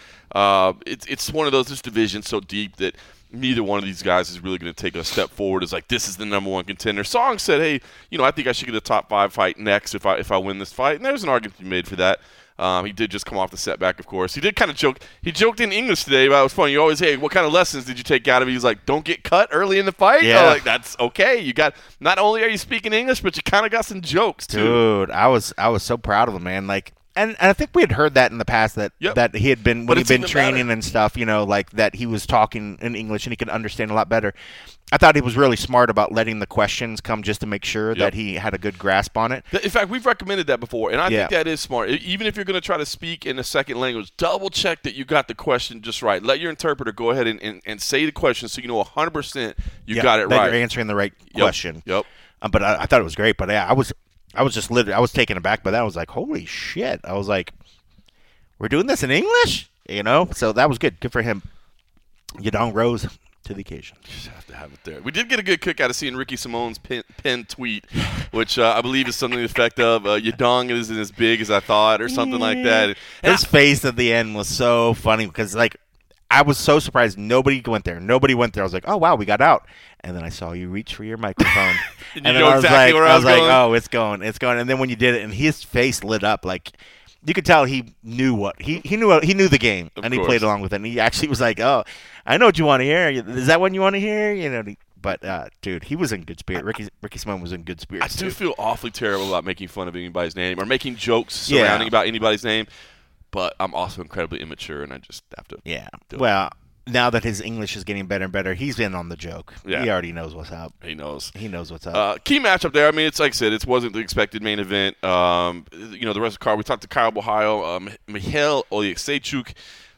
It's one of those, this division so deep that neither one of these guys is really going to take a step forward. It's like, this is the number one contender. Song said, hey, I think I should get a top 5 fight next if I win this fight. And there's an argument to be made for that. He did just come off the setback, of course. He did kind of joke. He joked in English today, but it was funny. You always, hey, what kind of lessons did you take out of it? He was like, don't get cut early in the fight. Yeah. Like, that's okay. You got, not only are you speaking English, but you kind of got some jokes too. Dude, I was so proud of him, man. Like, and I think we had heard that in the past that he had been when he'd been training and stuff. Like that he was talking in English and he could understand a lot better. I thought he was really smart about letting the questions come just to make sure that he had a good grasp on it. In fact, we've recommended that before, and I think that is smart. Even if you're going to try to speak in a second language, double check that you got the question just right. Let your interpreter go ahead and say the question so you know 100% you got it right. That you're answering the right question. Yep. But I thought it was great. But yeah, I was just literally, I was taken aback by that. I was like, holy shit. I was like, we're doing this in English? So that was good. Good for him. Yudong rose to the occasion. Just have to have it there. We did get a good kick out of seeing Ricky Simone's pinned tweet, which I believe is something to the effect of Yudong isn't as big as I thought or something like that. His face at the end was so funny because, like, I was so surprised nobody went there. I was like, oh, wow, we got out. And then I saw you reach for your microphone. and then I was like, going? oh, it's going. And then when you did it, and his face lit up, like, you could tell he knew what he knew the game, and he played along with it. And he actually was like, "Oh, I know what you want to hear. Is that what you want to hear?" But dude, he was in good spirit. Ricky Simone was in good spirits. I do feel awfully terrible about making fun of anybody's name or making jokes surrounding about anybody's name. But I'm also incredibly immature, and I just have to. Yeah. Well, now that his English is getting better and better, he's in on the joke. Yeah. He already knows what's up. He knows what's up. Key matchup there. I mean, it's like I said, it wasn't the expected main event. The rest of the card, we talked to Kyle Ohio, Michal Oleksiejczuk.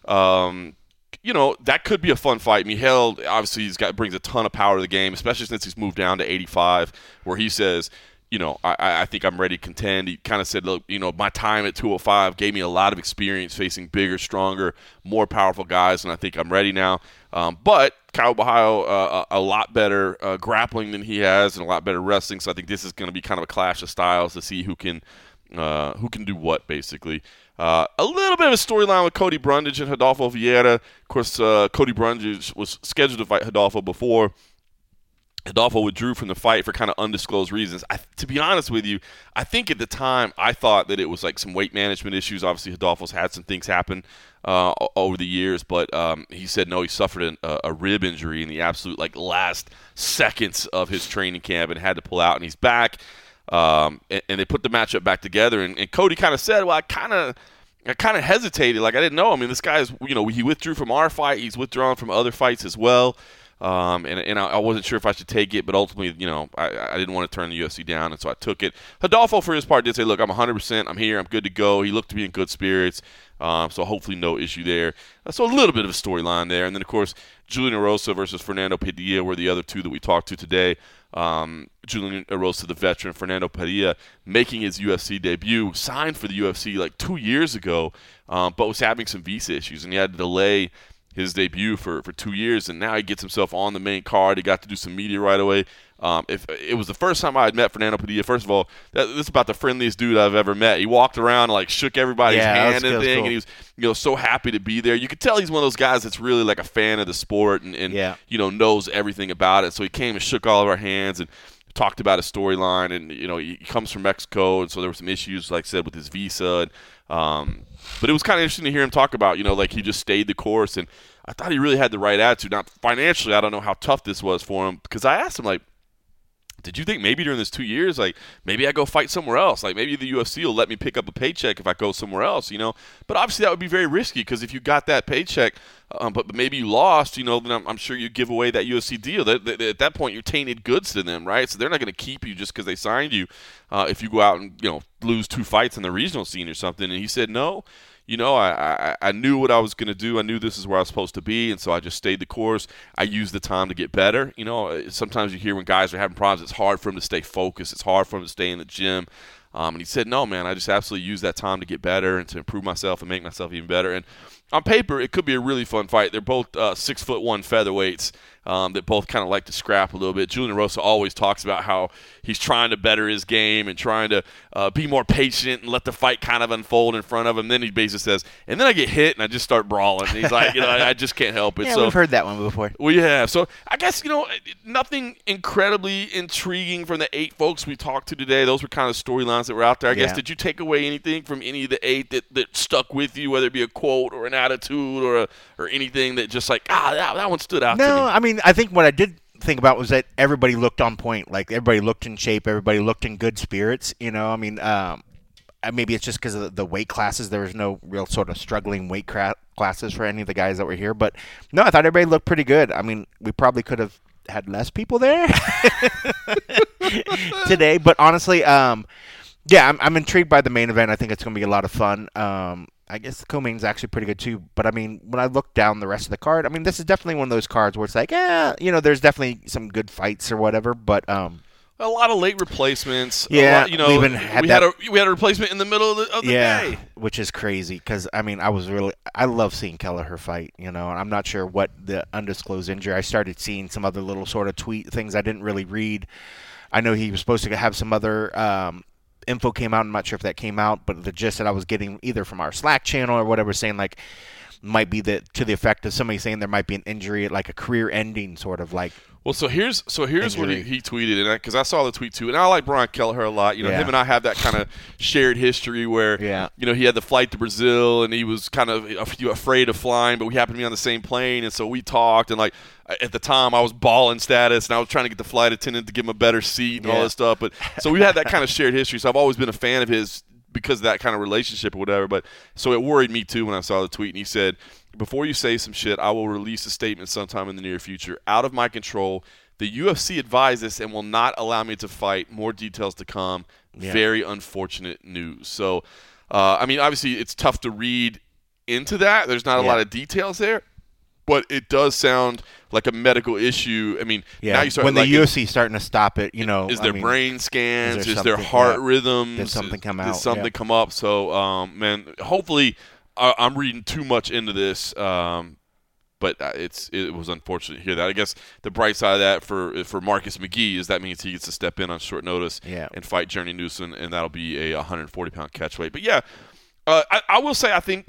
That could be a fun fight. Michal, obviously, brings a ton of power to the game, especially since he's moved down to 85, where he says, I think I'm ready to contend. He kind of said, look, my time at 205 gave me a lot of experience facing bigger, stronger, more powerful guys, and I think I'm ready now. But Kyle Ohio, a lot better grappling than he has and a lot better wrestling, so I think this is going to be kind of a clash of styles to see who can do what, basically. A little bit of a storyline with Cody Brundage and Rodolfo Vieira. Of course, Cody Brundage was scheduled to fight Rodolfo before. Rodolfo withdrew from the fight for kind of undisclosed reasons. To be honest with you, I think at the time I thought that it was like some weight management issues. Obviously, Rodolfo's had some things happen over the years, but he said no, he suffered a rib injury in the absolute last seconds of his training camp and had to pull out, and he's back. And they put the matchup back together, and Cody kind of said, well, I kind of hesitated. Like, I didn't know. I mean, this guy's, he withdrew from our fight. He's withdrawn from other fights as well. And I wasn't sure if I should take it, but ultimately, I didn't want to turn the UFC down, and so I took it. Rodolfo, for his part, did say, look, I'm 100%. I'm here. I'm good to go. He looked to be in good spirits, so hopefully no issue there. So a little bit of a storyline there. And then, of course, Julian Erosa versus Fernando Padilla were the other two that we talked to today. Julian Erosa, the veteran, Fernando Padilla making his UFC debut, signed for the UFC 2 years ago, but was having some visa issues, and he had to delay his debut for 2 years, and now he gets himself on the main card. He got to do some media right away. If it was the first time I had met Fernando Padilla, first of all, this is about the friendliest dude I've ever met. He walked around and shook everybody's hand and thing, cool. And he was so happy to be there. You could tell he's one of those guys that's really a fan of the sport and knows everything about it. So he came and shook all of our hands and talked about his storyline, and he comes from Mexico, and so there were some issues, like I said, with his visa. And but it was kind of interesting to hear him talk about, he just stayed the course, and I thought he really had the right attitude. Now, financially, I don't know how tough this was for him, because I asked him, did you think maybe during this 2 years, like, maybe I go fight somewhere else? Like, maybe the UFC will let me pick up a paycheck if I go somewhere else, But obviously that would be very risky because if you got that paycheck, but maybe you lost, then I'm sure you give away that UFC deal. At that point, you're tainted goods to them, right? So they're not going to keep you just because they signed you if you go out and, lose 2 fights in the regional scene or something. And he said, no. I knew what I was going to do. I knew this is where I was supposed to be, and so I just stayed the course. I used the time to get better. Sometimes you hear when guys are having problems, it's hard for them to stay focused. It's hard for them to stay in the gym. And he said, no, man, I just absolutely used that time to get better and to improve myself and make myself even better. And on paper, it could be a really fun fight. They're both 6'1" featherweights that both kind of like to scrap a little bit. Julian Erosa always talks about how he's trying to better his game and trying to be more patient and let the fight kind of unfold in front of him. Then he basically says, and then I get hit and I just start brawling. And he's like, I just can't help it. Yeah, so, we've heard that one before. Well, yeah. So I guess, nothing incredibly intriguing from the 8 folks we talked to today. Those were kind of storylines that were out there. I guess, did you take away anything from any of the 8 that stuck with you, whether it be a quote or an attitude or anything that just like, that one stood out to me? No, I mean, I think what I did think about was that everybody looked on point. Like, everybody looked in shape. Everybody looked in good spirits. I mean, maybe it's just because of the weight classes. There was no real sort of struggling weight classes for any of the guys that were here. But, no, I thought everybody looked pretty good. I mean, we probably could have had less people there today. But, honestly, yeah, I'm intrigued by the main event. I think it's going to be a lot of fun. I guess the co-main's actually pretty good too. But, I mean, when I look down the rest of the card, I mean, this is definitely one of those cards where it's like, there's definitely some good fights or whatever. But a lot of late replacements. Yeah, we had a replacement in the middle of the day. Which is crazy because, I mean, I love seeing Kelleher fight, and I'm not sure what the undisclosed injury. I started seeing some other little sort of tweet things I didn't really read. I know he was supposed to have some other info came out. I'm not sure if that came out, but the gist that I was getting either from our Slack channel or whatever saying like might be to the effect of somebody saying there might be an injury, like a career-ending sort of like. Well, so here's what he tweeted, and because I saw the tweet too, and I like Brian Kelleher a lot. Him and I have that kind of shared history where he had the flight to Brazil and he was kind of afraid of flying, but we happened to be on the same plane, and so we talked. And like at the time, I was balling status, and I was trying to get the flight attendant to give him a better seat and all this stuff. But so we had that kind of shared history. So I've always been a fan of his because of that kind of relationship or whatever. But so it worried me too when I saw the tweet, and he said, before you say some shit, I will release a statement sometime in the near future. Out of my control. The UFC advised this and will not allow me to fight. More details to come. Yeah. Very unfortunate news. So, I mean, obviously it's tough to read into that. There's not a lot of details there. But it does sound like a medical issue. I mean, now you start when the UFC starting to stop it, is there brain scans? Is there heart rhythms? Did something come out? Did something come up? So, man, hopefully I'm reading too much into this, but it was unfortunate to hear that. I guess the bright side of that for Marcus McGee is that means he gets to step in on short notice and fight Journey Newson, and that'll be a 140-pound catchweight. But, yeah, I will say I think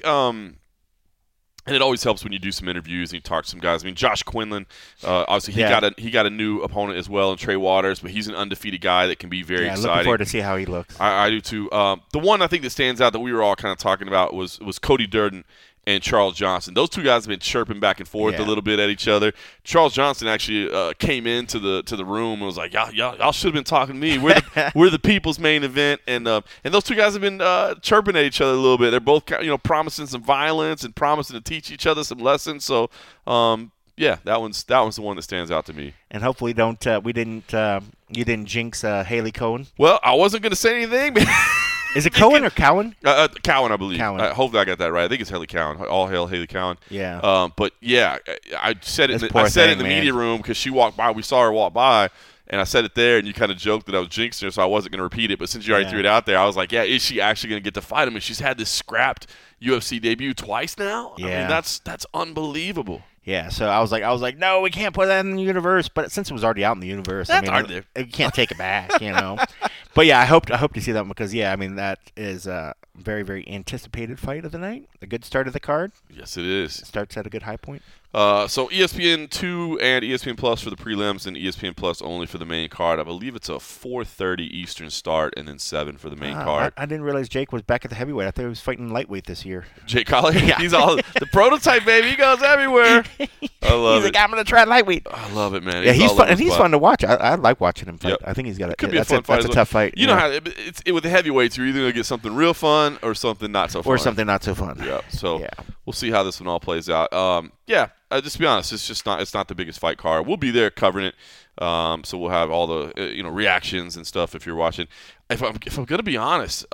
and it always helps when you do some interviews and you talk to some guys. I mean, Josh Quinlan, obviously he got a new opponent as well in Trey Waters, but he's an undefeated guy that can be very exciting. Looking forward to see how he looks. I do too. The one I think that stands out that we were all kind of talking about was Cody Durden and Charles Johnson. Those two guys have been chirping back and forth a little bit at each other. Charles Johnson actually came into the room and was like, "Y'all should have been talking to me. We're the people's main event." And those two guys have been chirping at each other a little bit. They're both promising some violence and promising to teach each other some lessons. So yeah, that one's the one that stands out to me. And hopefully you didn't jinx Haley Cohen. Well, I wasn't going to say anything. Is it Cohen or Cowan? Cowan, I believe. Cowan. Hopefully I got that right. I think it's Haley Cowan. All hail Haley Cowan. Yeah. But yeah, I said it. In the media room because she walked by. We saw her walk by, and I said it there. And you kind of joked that I was jinxing her, so I wasn't going to repeat it. But since you already threw it out there, I was like, yeah, is she actually going to get to fight him? And she's had this scrapped UFC debut twice now. Yeah. I mean, that's unbelievable. Yeah, so I was like, no, we can't put that in the universe. But since it was already out in the universe, you can't take it back, But yeah, I hope to see that one because that is a very, very anticipated fight of the night. A good start of the card. Yes, it is. It starts at a good high point. So ESPN2 and ESPN Plus for the prelims, and ESPN Plus only for the main card. I believe it's a 4:30 Eastern start, and then 7 for the main card. I didn't realize Jake was back at the heavyweight. I thought he was fighting lightweight this year. Jake Collier, he's all the prototype, baby. He goes everywhere. I love He's it. like, I'm gonna try lightweight. I love it, man. Yeah, he's fun, and he's fun to watch. I like watching him fight. Yep. I think he's got it. Could be a fun fight. That's a tough fight. You know how with the heavyweights, you're either gonna get something real fun or something not so fun. Or something not so fun. Yeah. So we'll see how this one all plays out. Just to be honest, it's not the biggest fight card. We'll be there covering it. So we'll have all the reactions and stuff if you're watching. If I'm gonna be honest,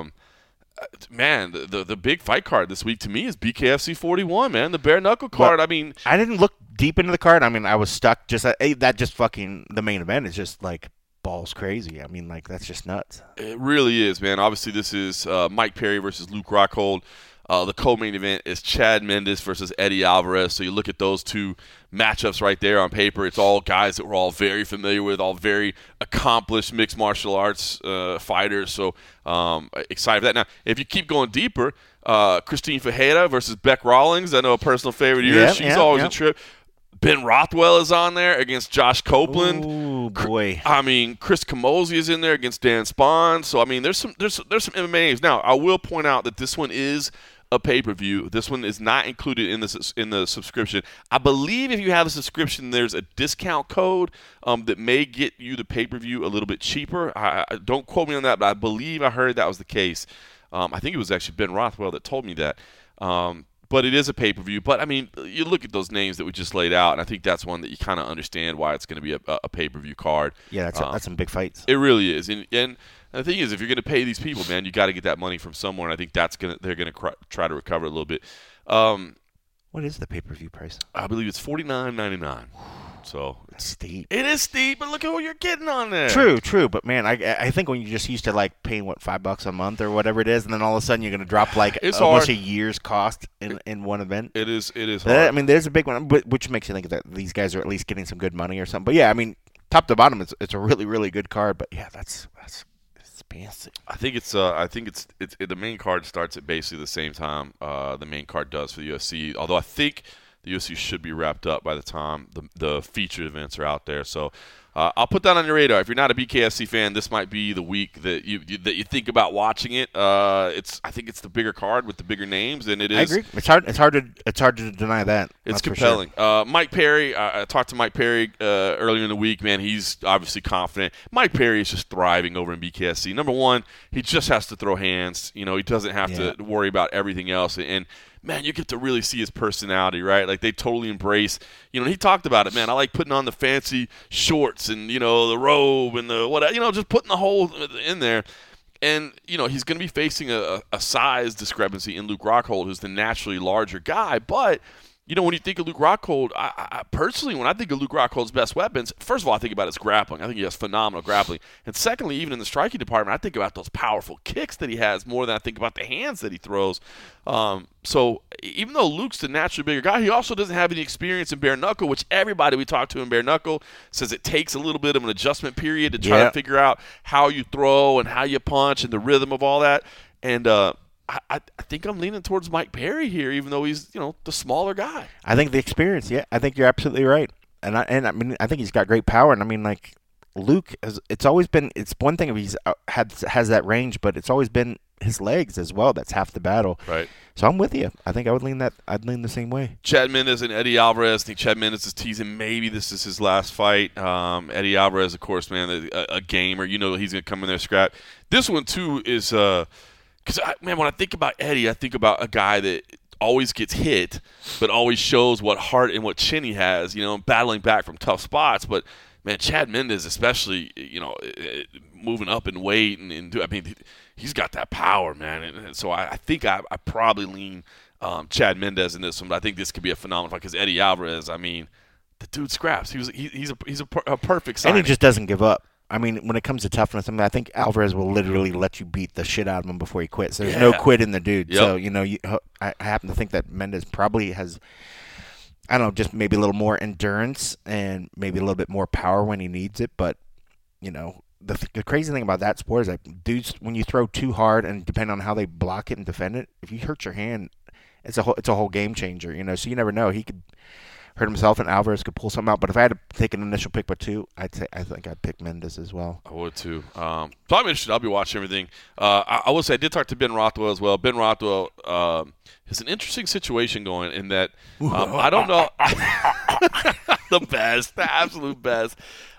man, the big fight card this week to me is BKFC 41, man, the bare knuckle card. Well, I mean, I didn't look deep into the card. I mean, I was stuck just that just fucking the main event is just like balls crazy. I mean, like that's just nuts. It really is, man. Obviously, this is Mike Perry versus Luke Rockhold. The co-main event is Chad Mendes versus Eddie Alvarez. So you look at those two matchups right there on paper. It's all guys that we're all very familiar with, all very accomplished mixed martial arts fighters. So excited for that. Now, if you keep going deeper, Christine Fajeda versus Beck Rawlings. I know a personal favorite of yours. She's always a trip. Ben Rothwell is on there against Josh Copeland. Oh boy! I mean, Chris Camozzi is in there against Dan Spahn. So I mean, there's some MMA names. Now, I will point out that this one is a pay-per-view. This one is not included in the subscription. I believe if you have a subscription, there's a discount code that may get you the pay-per-view a little bit cheaper. I don't quote me on that, but I believe I heard that was the case. I think it was actually Ben Rothwell that told me that. But it is a pay-per-view. But, I mean, you look at those names that we just laid out, and I think that's one that you kind of understand why it's going to be a pay-per-view card. Yeah, that's some big fights. It really is. And the thing is, if you're going to pay these people, man, you got to get that money from somewhere, and I think they're going to try to recover a little bit. What is the pay-per-view price? I believe it's $49.99. So it's steep. It is steep, but look at what you're getting on there. True, but man, I think when you're just used to like paying $5 a month or whatever it is, and then all of a sudden you're going to drop like almost a year's cost in one event. It is hard. I mean, there's a big one, which makes you think that these guys are at least getting some good money or something. But yeah, I mean, top to bottom, it's a really really good card. But yeah, that's expensive. I think it's the main card starts at basically the same time the main card does for the UFC. Although I think the UFC should be wrapped up by the time the featured events are out there. So I'll put that on your radar. If you're not a BKFC fan, this might be the week that you think about watching it. I think it's the bigger card with the bigger names, and it is. I agree. It's hard to deny that. It's compelling. Sure. Mike Perry. I talked to Mike Perry earlier in the week. Man, he's obviously confident. Mike Perry is just thriving over in BKFC. Number one, he just has to throw hands. He doesn't have to worry about everything else. And man, you get to really see his personality, right? Like, they totally embrace, he talked about it, man. I like putting on the fancy shorts and, the robe and the whatever, just putting the whole in there. And, he's going to be facing a size discrepancy in Luke Rockhold, who's the naturally larger guy. But, when you think of Luke Rockhold, I personally, when I think of Luke Rockhold's best weapons, first of all, I think about his grappling. I think he has phenomenal grappling. And secondly, even in the striking department, I think about those powerful kicks that he has more than I think about the hands that he throws. So even though Luke's the naturally bigger guy, he also doesn't have any experience in bare knuckle, which everybody we talk to in bare knuckle says it takes a little bit of an adjustment period to try to figure out how you throw and how you punch and the rhythm of all that. And I think I'm leaning towards Mike Perry here, even though he's the smaller guy. I think the experience. Yeah, I think you're absolutely right. And I mean, I think he's got great power. And I mean, like Luke it's always been. It's one thing if he's has that range, but it's always been his legs as well. That's half the battle. Right. So I'm with you. I think I'd lean the same way. Chad Mendes and Eddie Alvarez. I think Chad Mendes is teasing maybe this is his last fight. Eddie Alvarez, of course, man, a gamer. He's going to come in there scrap. This one too is. Because, man, when I think about Eddie, I think about a guy that always gets hit but always shows what heart and what chin he has, battling back from tough spots. But, man, Chad Mendes especially, moving up in weight he's got that power, man. And so I think I probably lean Chad Mendes in this one. But I think this could be a phenomenal fight because Eddie Alvarez, I mean, the dude scraps. He's a perfect signing. And he just doesn't give up. I mean, when it comes to toughness, I think Alvarez will literally let you beat the shit out of him before he quits. There's no quit in the dude. Yep. So, I happen to think that Mendes probably has, I don't know, just maybe a little more endurance and maybe a little bit more power when he needs it. But, the crazy thing about that sport is that dudes, when you throw too hard and depending on how they block it and defend it, if you hurt your hand, it's a whole game changer. So you never know. He could hurt himself, and Alvarez could pull something out. But if I had to take an initial pick, I think I'd pick Mendes as well. I would too. So I'm interested. I'll be watching everything. I will say I did talk to Ben Rothwell as well. Ben Rothwell has an interesting situation going in that I don't know. The best, the absolute best.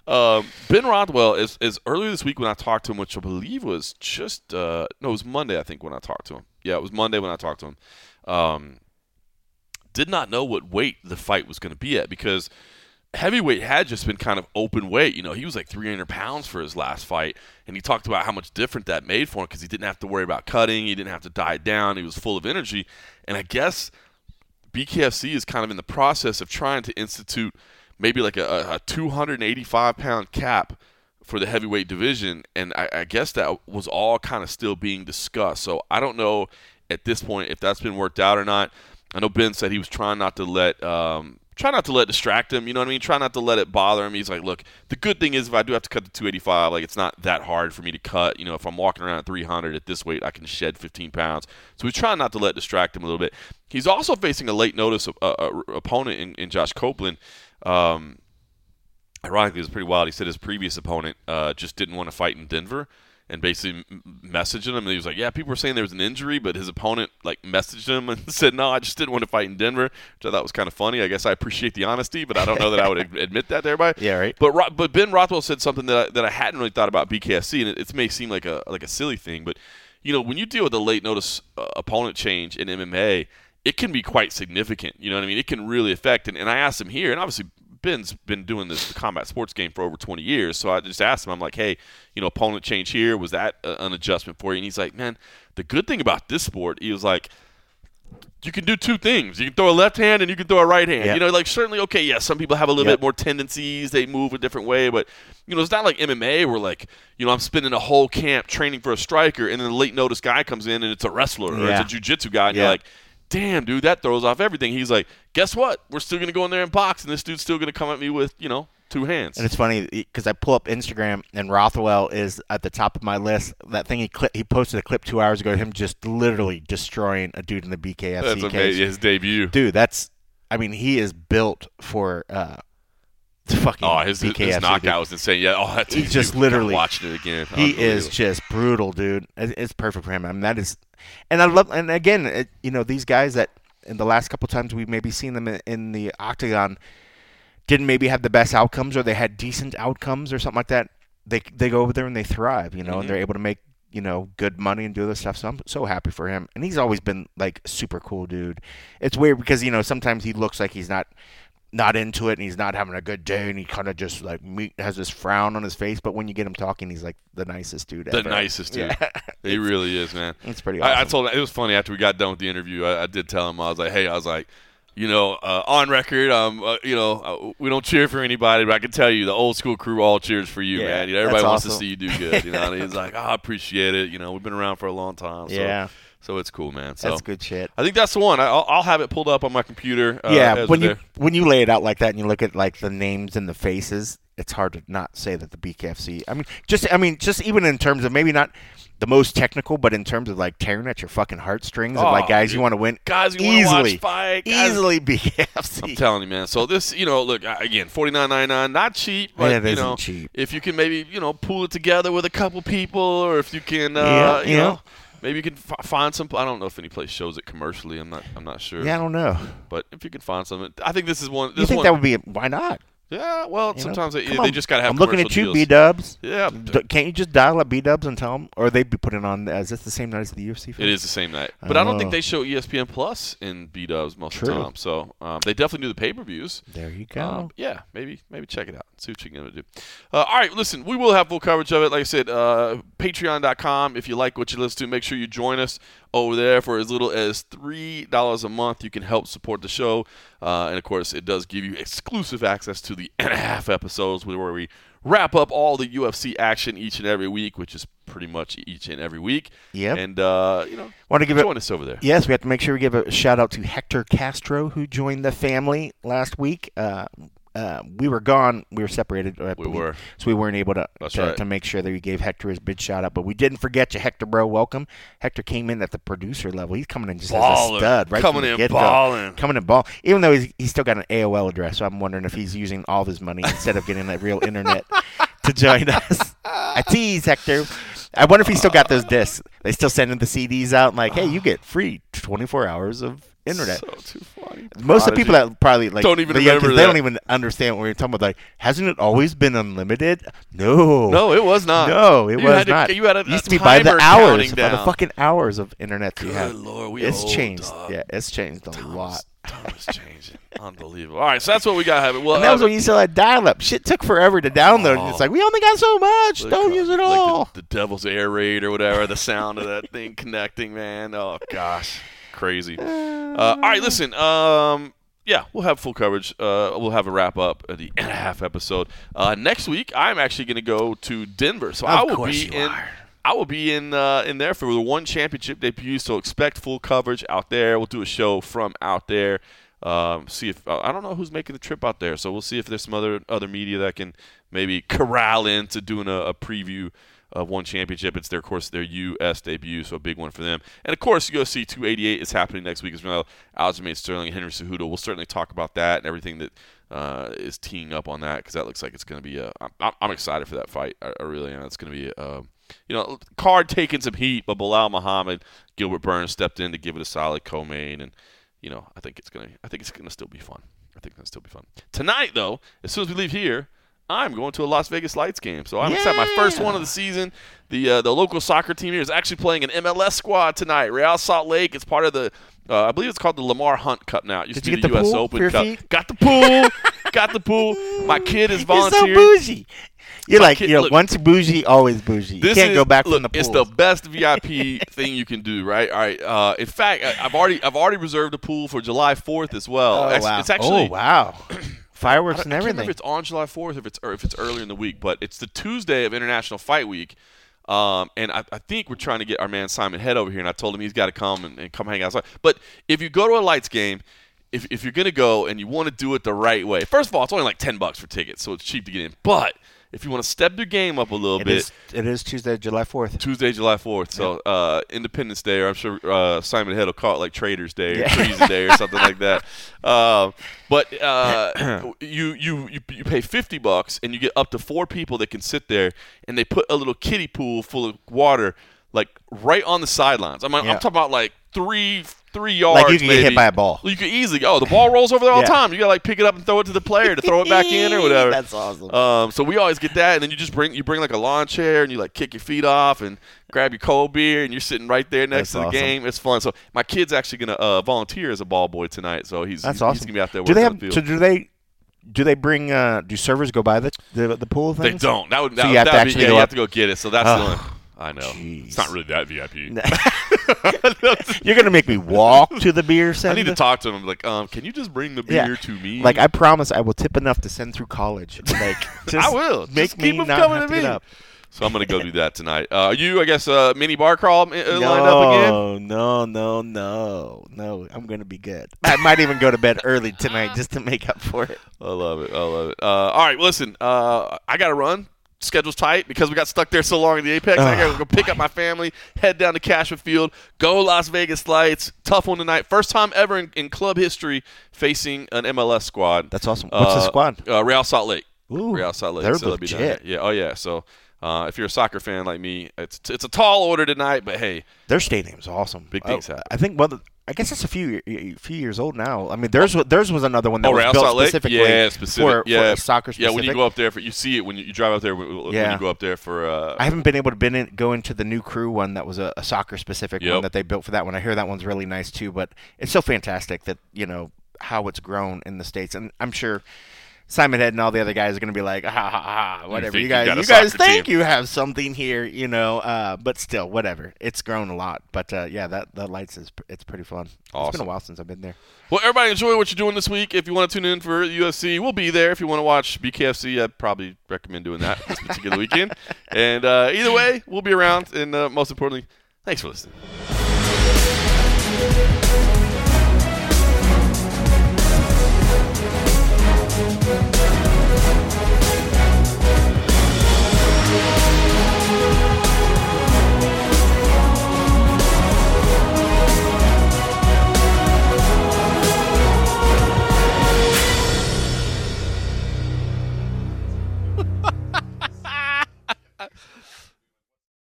Ben Rothwell is earlier this week when I talked to him, which I believe was just it was Monday, I think, when I talked to him. Yeah, it was Monday when I talked to him. Did not know what weight the fight was going to be at because heavyweight had just been kind of open weight. He was like 300 pounds for his last fight, and he talked about how much different that made for him because he didn't have to worry about cutting. He didn't have to diet down. He was full of energy. And I guess BKFC is kind of in the process of trying to institute maybe like a 285-pound cap for the heavyweight division, and I guess that was all kind of still being discussed. So I don't know at this point if that's been worked out or not. I know Ben said he was trying not to let distract him. You know what I mean? Try not to let it bother him. He's like, look, the good thing is if I do have to cut to 285, like it's not that hard for me to cut. If I'm walking around at 300 at this weight, I can shed 15 pounds. So he's trying not to let distract him a little bit. He's also facing a late notice opponent in Josh Copeland. Ironically, it was pretty wild. He said his previous opponent just didn't want to fight in Denver. And basically messaging him, and he was like, yeah, people were saying there was an injury, but his opponent messaged him and said, no, I just didn't want to fight in Denver, which I thought was kind of funny. I guess I appreciate the honesty, but I don't know that I would admit that to everybody. Yeah, right. But Ben Rothwell said something that I hadn't really thought about BKFC, and it may seem like a silly thing, but when you deal with a late notice opponent change in MMA, it can be quite significant. You know what I mean? It can really affect. And I asked him here, and obviously Ben's been doing this combat sports game for over 20 years, so I just asked him, I'm like, hey, opponent change here, was that an adjustment for you? And he's like, man, the good thing about this sport, he was like, you can do two things. You can throw a left hand and you can throw a right hand. Yeah. Certainly, okay, yeah, some people have a little bit more tendencies. They move a different way, but, it's not like MMA where, I'm spending a whole camp training for a striker, and then the late notice guy comes in and it's a wrestler or it's a jiu-jitsu guy, and you're like, damn, dude, that throws off everything. He's like, guess what? We're still going to go in there and box, and this dude's still going to come at me with, two hands. And it's funny because I pull up Instagram, and Rothwell is at the top of my list. That thing he posted a clip 2 hours ago of him just literally destroying a dude in the BKFC That's amazing. His debut. Dude, he is built for fucking BKFC. His knockout was insane. Yeah, that's he's just literally watching it again. He is just brutal, dude. It's perfect for him. I mean, that is, and I love. And again, these guys that in the last couple times we've maybe seen them in the octagon didn't maybe have the best outcomes, or they had decent outcomes or something like that. They go over there and they thrive, and they're able to make good money and do this stuff. So I'm so happy for him. And he's always been like super cool, dude. It's weird because sometimes he looks like he's not into it and he's not having a good day, and he kind of just has this frown on his face. But when you get him talking, he's like the nicest dude ever. The nicest dude. Yeah. He really is, man. It's pretty awesome. I told him, it was funny after we got done with the interview. I did tell him, I was like, on record, we don't cheer for anybody, but I can tell you the old school crew all cheers for you, man. Everybody wants to see you do good. And he's like, I appreciate it. We've been around for a long time. So. Yeah. So it's cool, man. So that's good shit. I think that's the one. I'll have it pulled up on my computer. When you lay it out like that and you look at the names and the faces, it's hard to not say that the BKFC. Just even in terms of maybe not the most technical, but in terms of tearing at your fucking heartstrings of guys dude. You want to win, guys you want to watch fight, easily BKFC. I'm telling you, man. So this, look again, $49.99, not cheap, but it isn't cheap. If you can maybe pool it together with a couple people, or if you can, maybe you can find some. I don't know if any place shows it commercially. I'm not sure. Yeah, I don't know. But if you can find something, I think this is one. You think that would be? Why not? Yeah, well, sometimes they just got to have. I'm looking at you, B-Dubs. Yeah. Can't you just dial up B-Dubs and tell them, or they be putting on? Is this the same night as the UFC fight? It is the same night, but I don't think they show ESPN Plus in B-Dubs most of the time. So they definitely do the pay-per-views. There you go. Yeah, maybe check it out. See what you're gonna do. All right, listen, we will have full coverage of it. Like I said, Patreon.com. If you like what you listen to, make sure you join us over there for as little as $3 a month. You can help support the show. And, of course, it does give you exclusive access to the and-a-half episodes where we wrap up all the UFC action each and every week, which is pretty much each and every week. Yep. And, want to join us over there. Yes, we have to make sure we give a shout-out to Hector Castro, who joined the family last week. we were gone. We were separated. We were. So we weren't able to make sure that we gave Hector his big shout out. But we didn't forget you, Hector, bro. Welcome. Hector came in at the producer level. He's coming in just as a stud, right? Coming in balling. Coming in ball. Even though he's still got an AOL address, so I'm wondering if he's using all of his money instead of getting a real internet to join us. I tease, Hector. I wonder if he still got those discs. They still sending the CDs out, like, hey, you get free 24 hours of internet. So too funny. Most of the people that probably like don't even remember that. They don't even understand what we're talking about. Like, hasn't it always been unlimited? No, it was not. No, it was not. You had it used to be by the hours, by the fucking hours of internet that you had. Good Lord, it's changed. Yeah, it's changed a lot. Time is changing. Unbelievable. All right, so that's what we got. Well, and that was when you still had dial-up. Shit took forever to download. And it's like, we only got so much. Don't use it all. Like the Devil's Air Raid or whatever. The sound of that thing connecting, man. Oh gosh, crazy. All right, listen. Yeah, we'll have full coverage. We'll have a wrap up at the end of half episode. Next week, I'm actually going to go to Denver, so I will be in there for the one championship debut. So expect full coverage out there. We'll do a show from out there. See if I don't know who's making the trip out there, so we'll see if there's some other media that can maybe corral into doing a preview of one championship. It's of course their U.S. debut, so a big one for them. And of course, UFC 288 is happening next week as well. Aljamain Sterling and Henry Cejudo. We'll certainly talk about that and everything that is teeing up on that, because that looks like it's going to be I'm excited for that fight. I really am. It's going to be card taking some heat, but Bilal Muhammad, Gilbert Burns stepped in to give it a solid co-main, and I think it's gonna still be fun. Tonight, though, as soon as we leave here, I'm going to a Las Vegas Lights game. So I'm excited. My first one of the season. The local soccer team here is actually playing an MLS squad tonight. Real Salt Lake. It's part of the I believe it's called the Lamar Hunt Cup now. It used to be the U.S. Open Cup. Got the pool. Got the pool. My kid is volunteering. You're so bougie. You're once bougie, always bougie. You can't go back from the pool. It's the best VIP thing you can do, right? All right. In fact, I've already reserved a pool for July 4th as well. Oh, wow. It's actually, fireworks and everything. I can't remember if it's on July 4th or if it's earlier in the week, but it's the Tuesday of International Fight Week. And I think we're trying to get our man Simon Head over here, and I told him he's got to come and come hang outside. But if you go to a Lights game, if you're going to go and you want to do it the right way, first of all, it's only like $10 for tickets, so it's cheap to get in. But if you want to step your game up a little bit. It is Tuesday, July 4th. Tuesday, July 4th. So Independence Day, or I'm sure Simon Head will call it like Trader's Day or Treason Day or something like that. But you pay $50 and you get up to 4 people that can sit there, and they put a little kiddie pool full of water like right on the sidelines. I'm talking about like 3 yards. Like you can get hit by a ball. You could easily the ball rolls over there all the time. You got to like pick it up and throw it to the player to throw it back in or whatever. That's awesome. So we always get that, and then you bring like a lawn chair and you like kick your feet off and grab your cold beer, and you're sitting right there next to the game. It's fun. So my kid's actually gonna volunteer as a ball boy tonight. So he's gonna be out there working on the field. So do they bring? Do servers go by the pool things? They don't. You have to go get it. So that's the one. I know. Jeez. It's not really that VIP. You're going to make me walk to the beer center? I need to talk to him. Like, can you just bring the beer to me? Like, I promise I will tip enough to send through college. Like, I will. Make just me keep them not coming have to to me. get up. So I'm going to go do that tonight. You, I guess, mini bar crawl lined up again? No. I'm going to be good. I might even go to bed early tonight just to make up for it. I love it. All right, listen. I got to run. Schedule's tight because we got stuck there so long in the Apex. I got to go pick up my family, head down to Cashman Field, go Las Vegas Lights. Tough one tonight. First time ever in club history facing an MLS squad. That's awesome. What's the squad? Real Salt Lake. Ooh, Real Salt Lake. They're so legit. Yeah. Oh, yeah. So if you're a soccer fan like me, it's a tall order tonight, but hey. Their stadium's awesome. Big things happen. I think, I guess it's a few years old now. I mean, theirs was another one that was built specifically for soccer specific. Yeah, when you go up there, you see it when you drive up there. When you go up there for. I haven't been able to go into the new crew one that was a soccer specific one that they built for that one. I hear that one's really nice too, but it's so fantastic that how it's grown in the States, and I'm sure Simon Head and all the other guys are going to be like, whatever. You guys think you have something here, but still, whatever. It's grown a lot. But, that Lights it's pretty fun. Awesome. It's been a while since I've been there. Well, everybody enjoy what you're doing this week. If you want to tune in for UFC, we'll be there. If you want to watch BKFC, I'd probably recommend doing that this particular weekend. And either way, we'll be around. And most importantly, thanks for listening.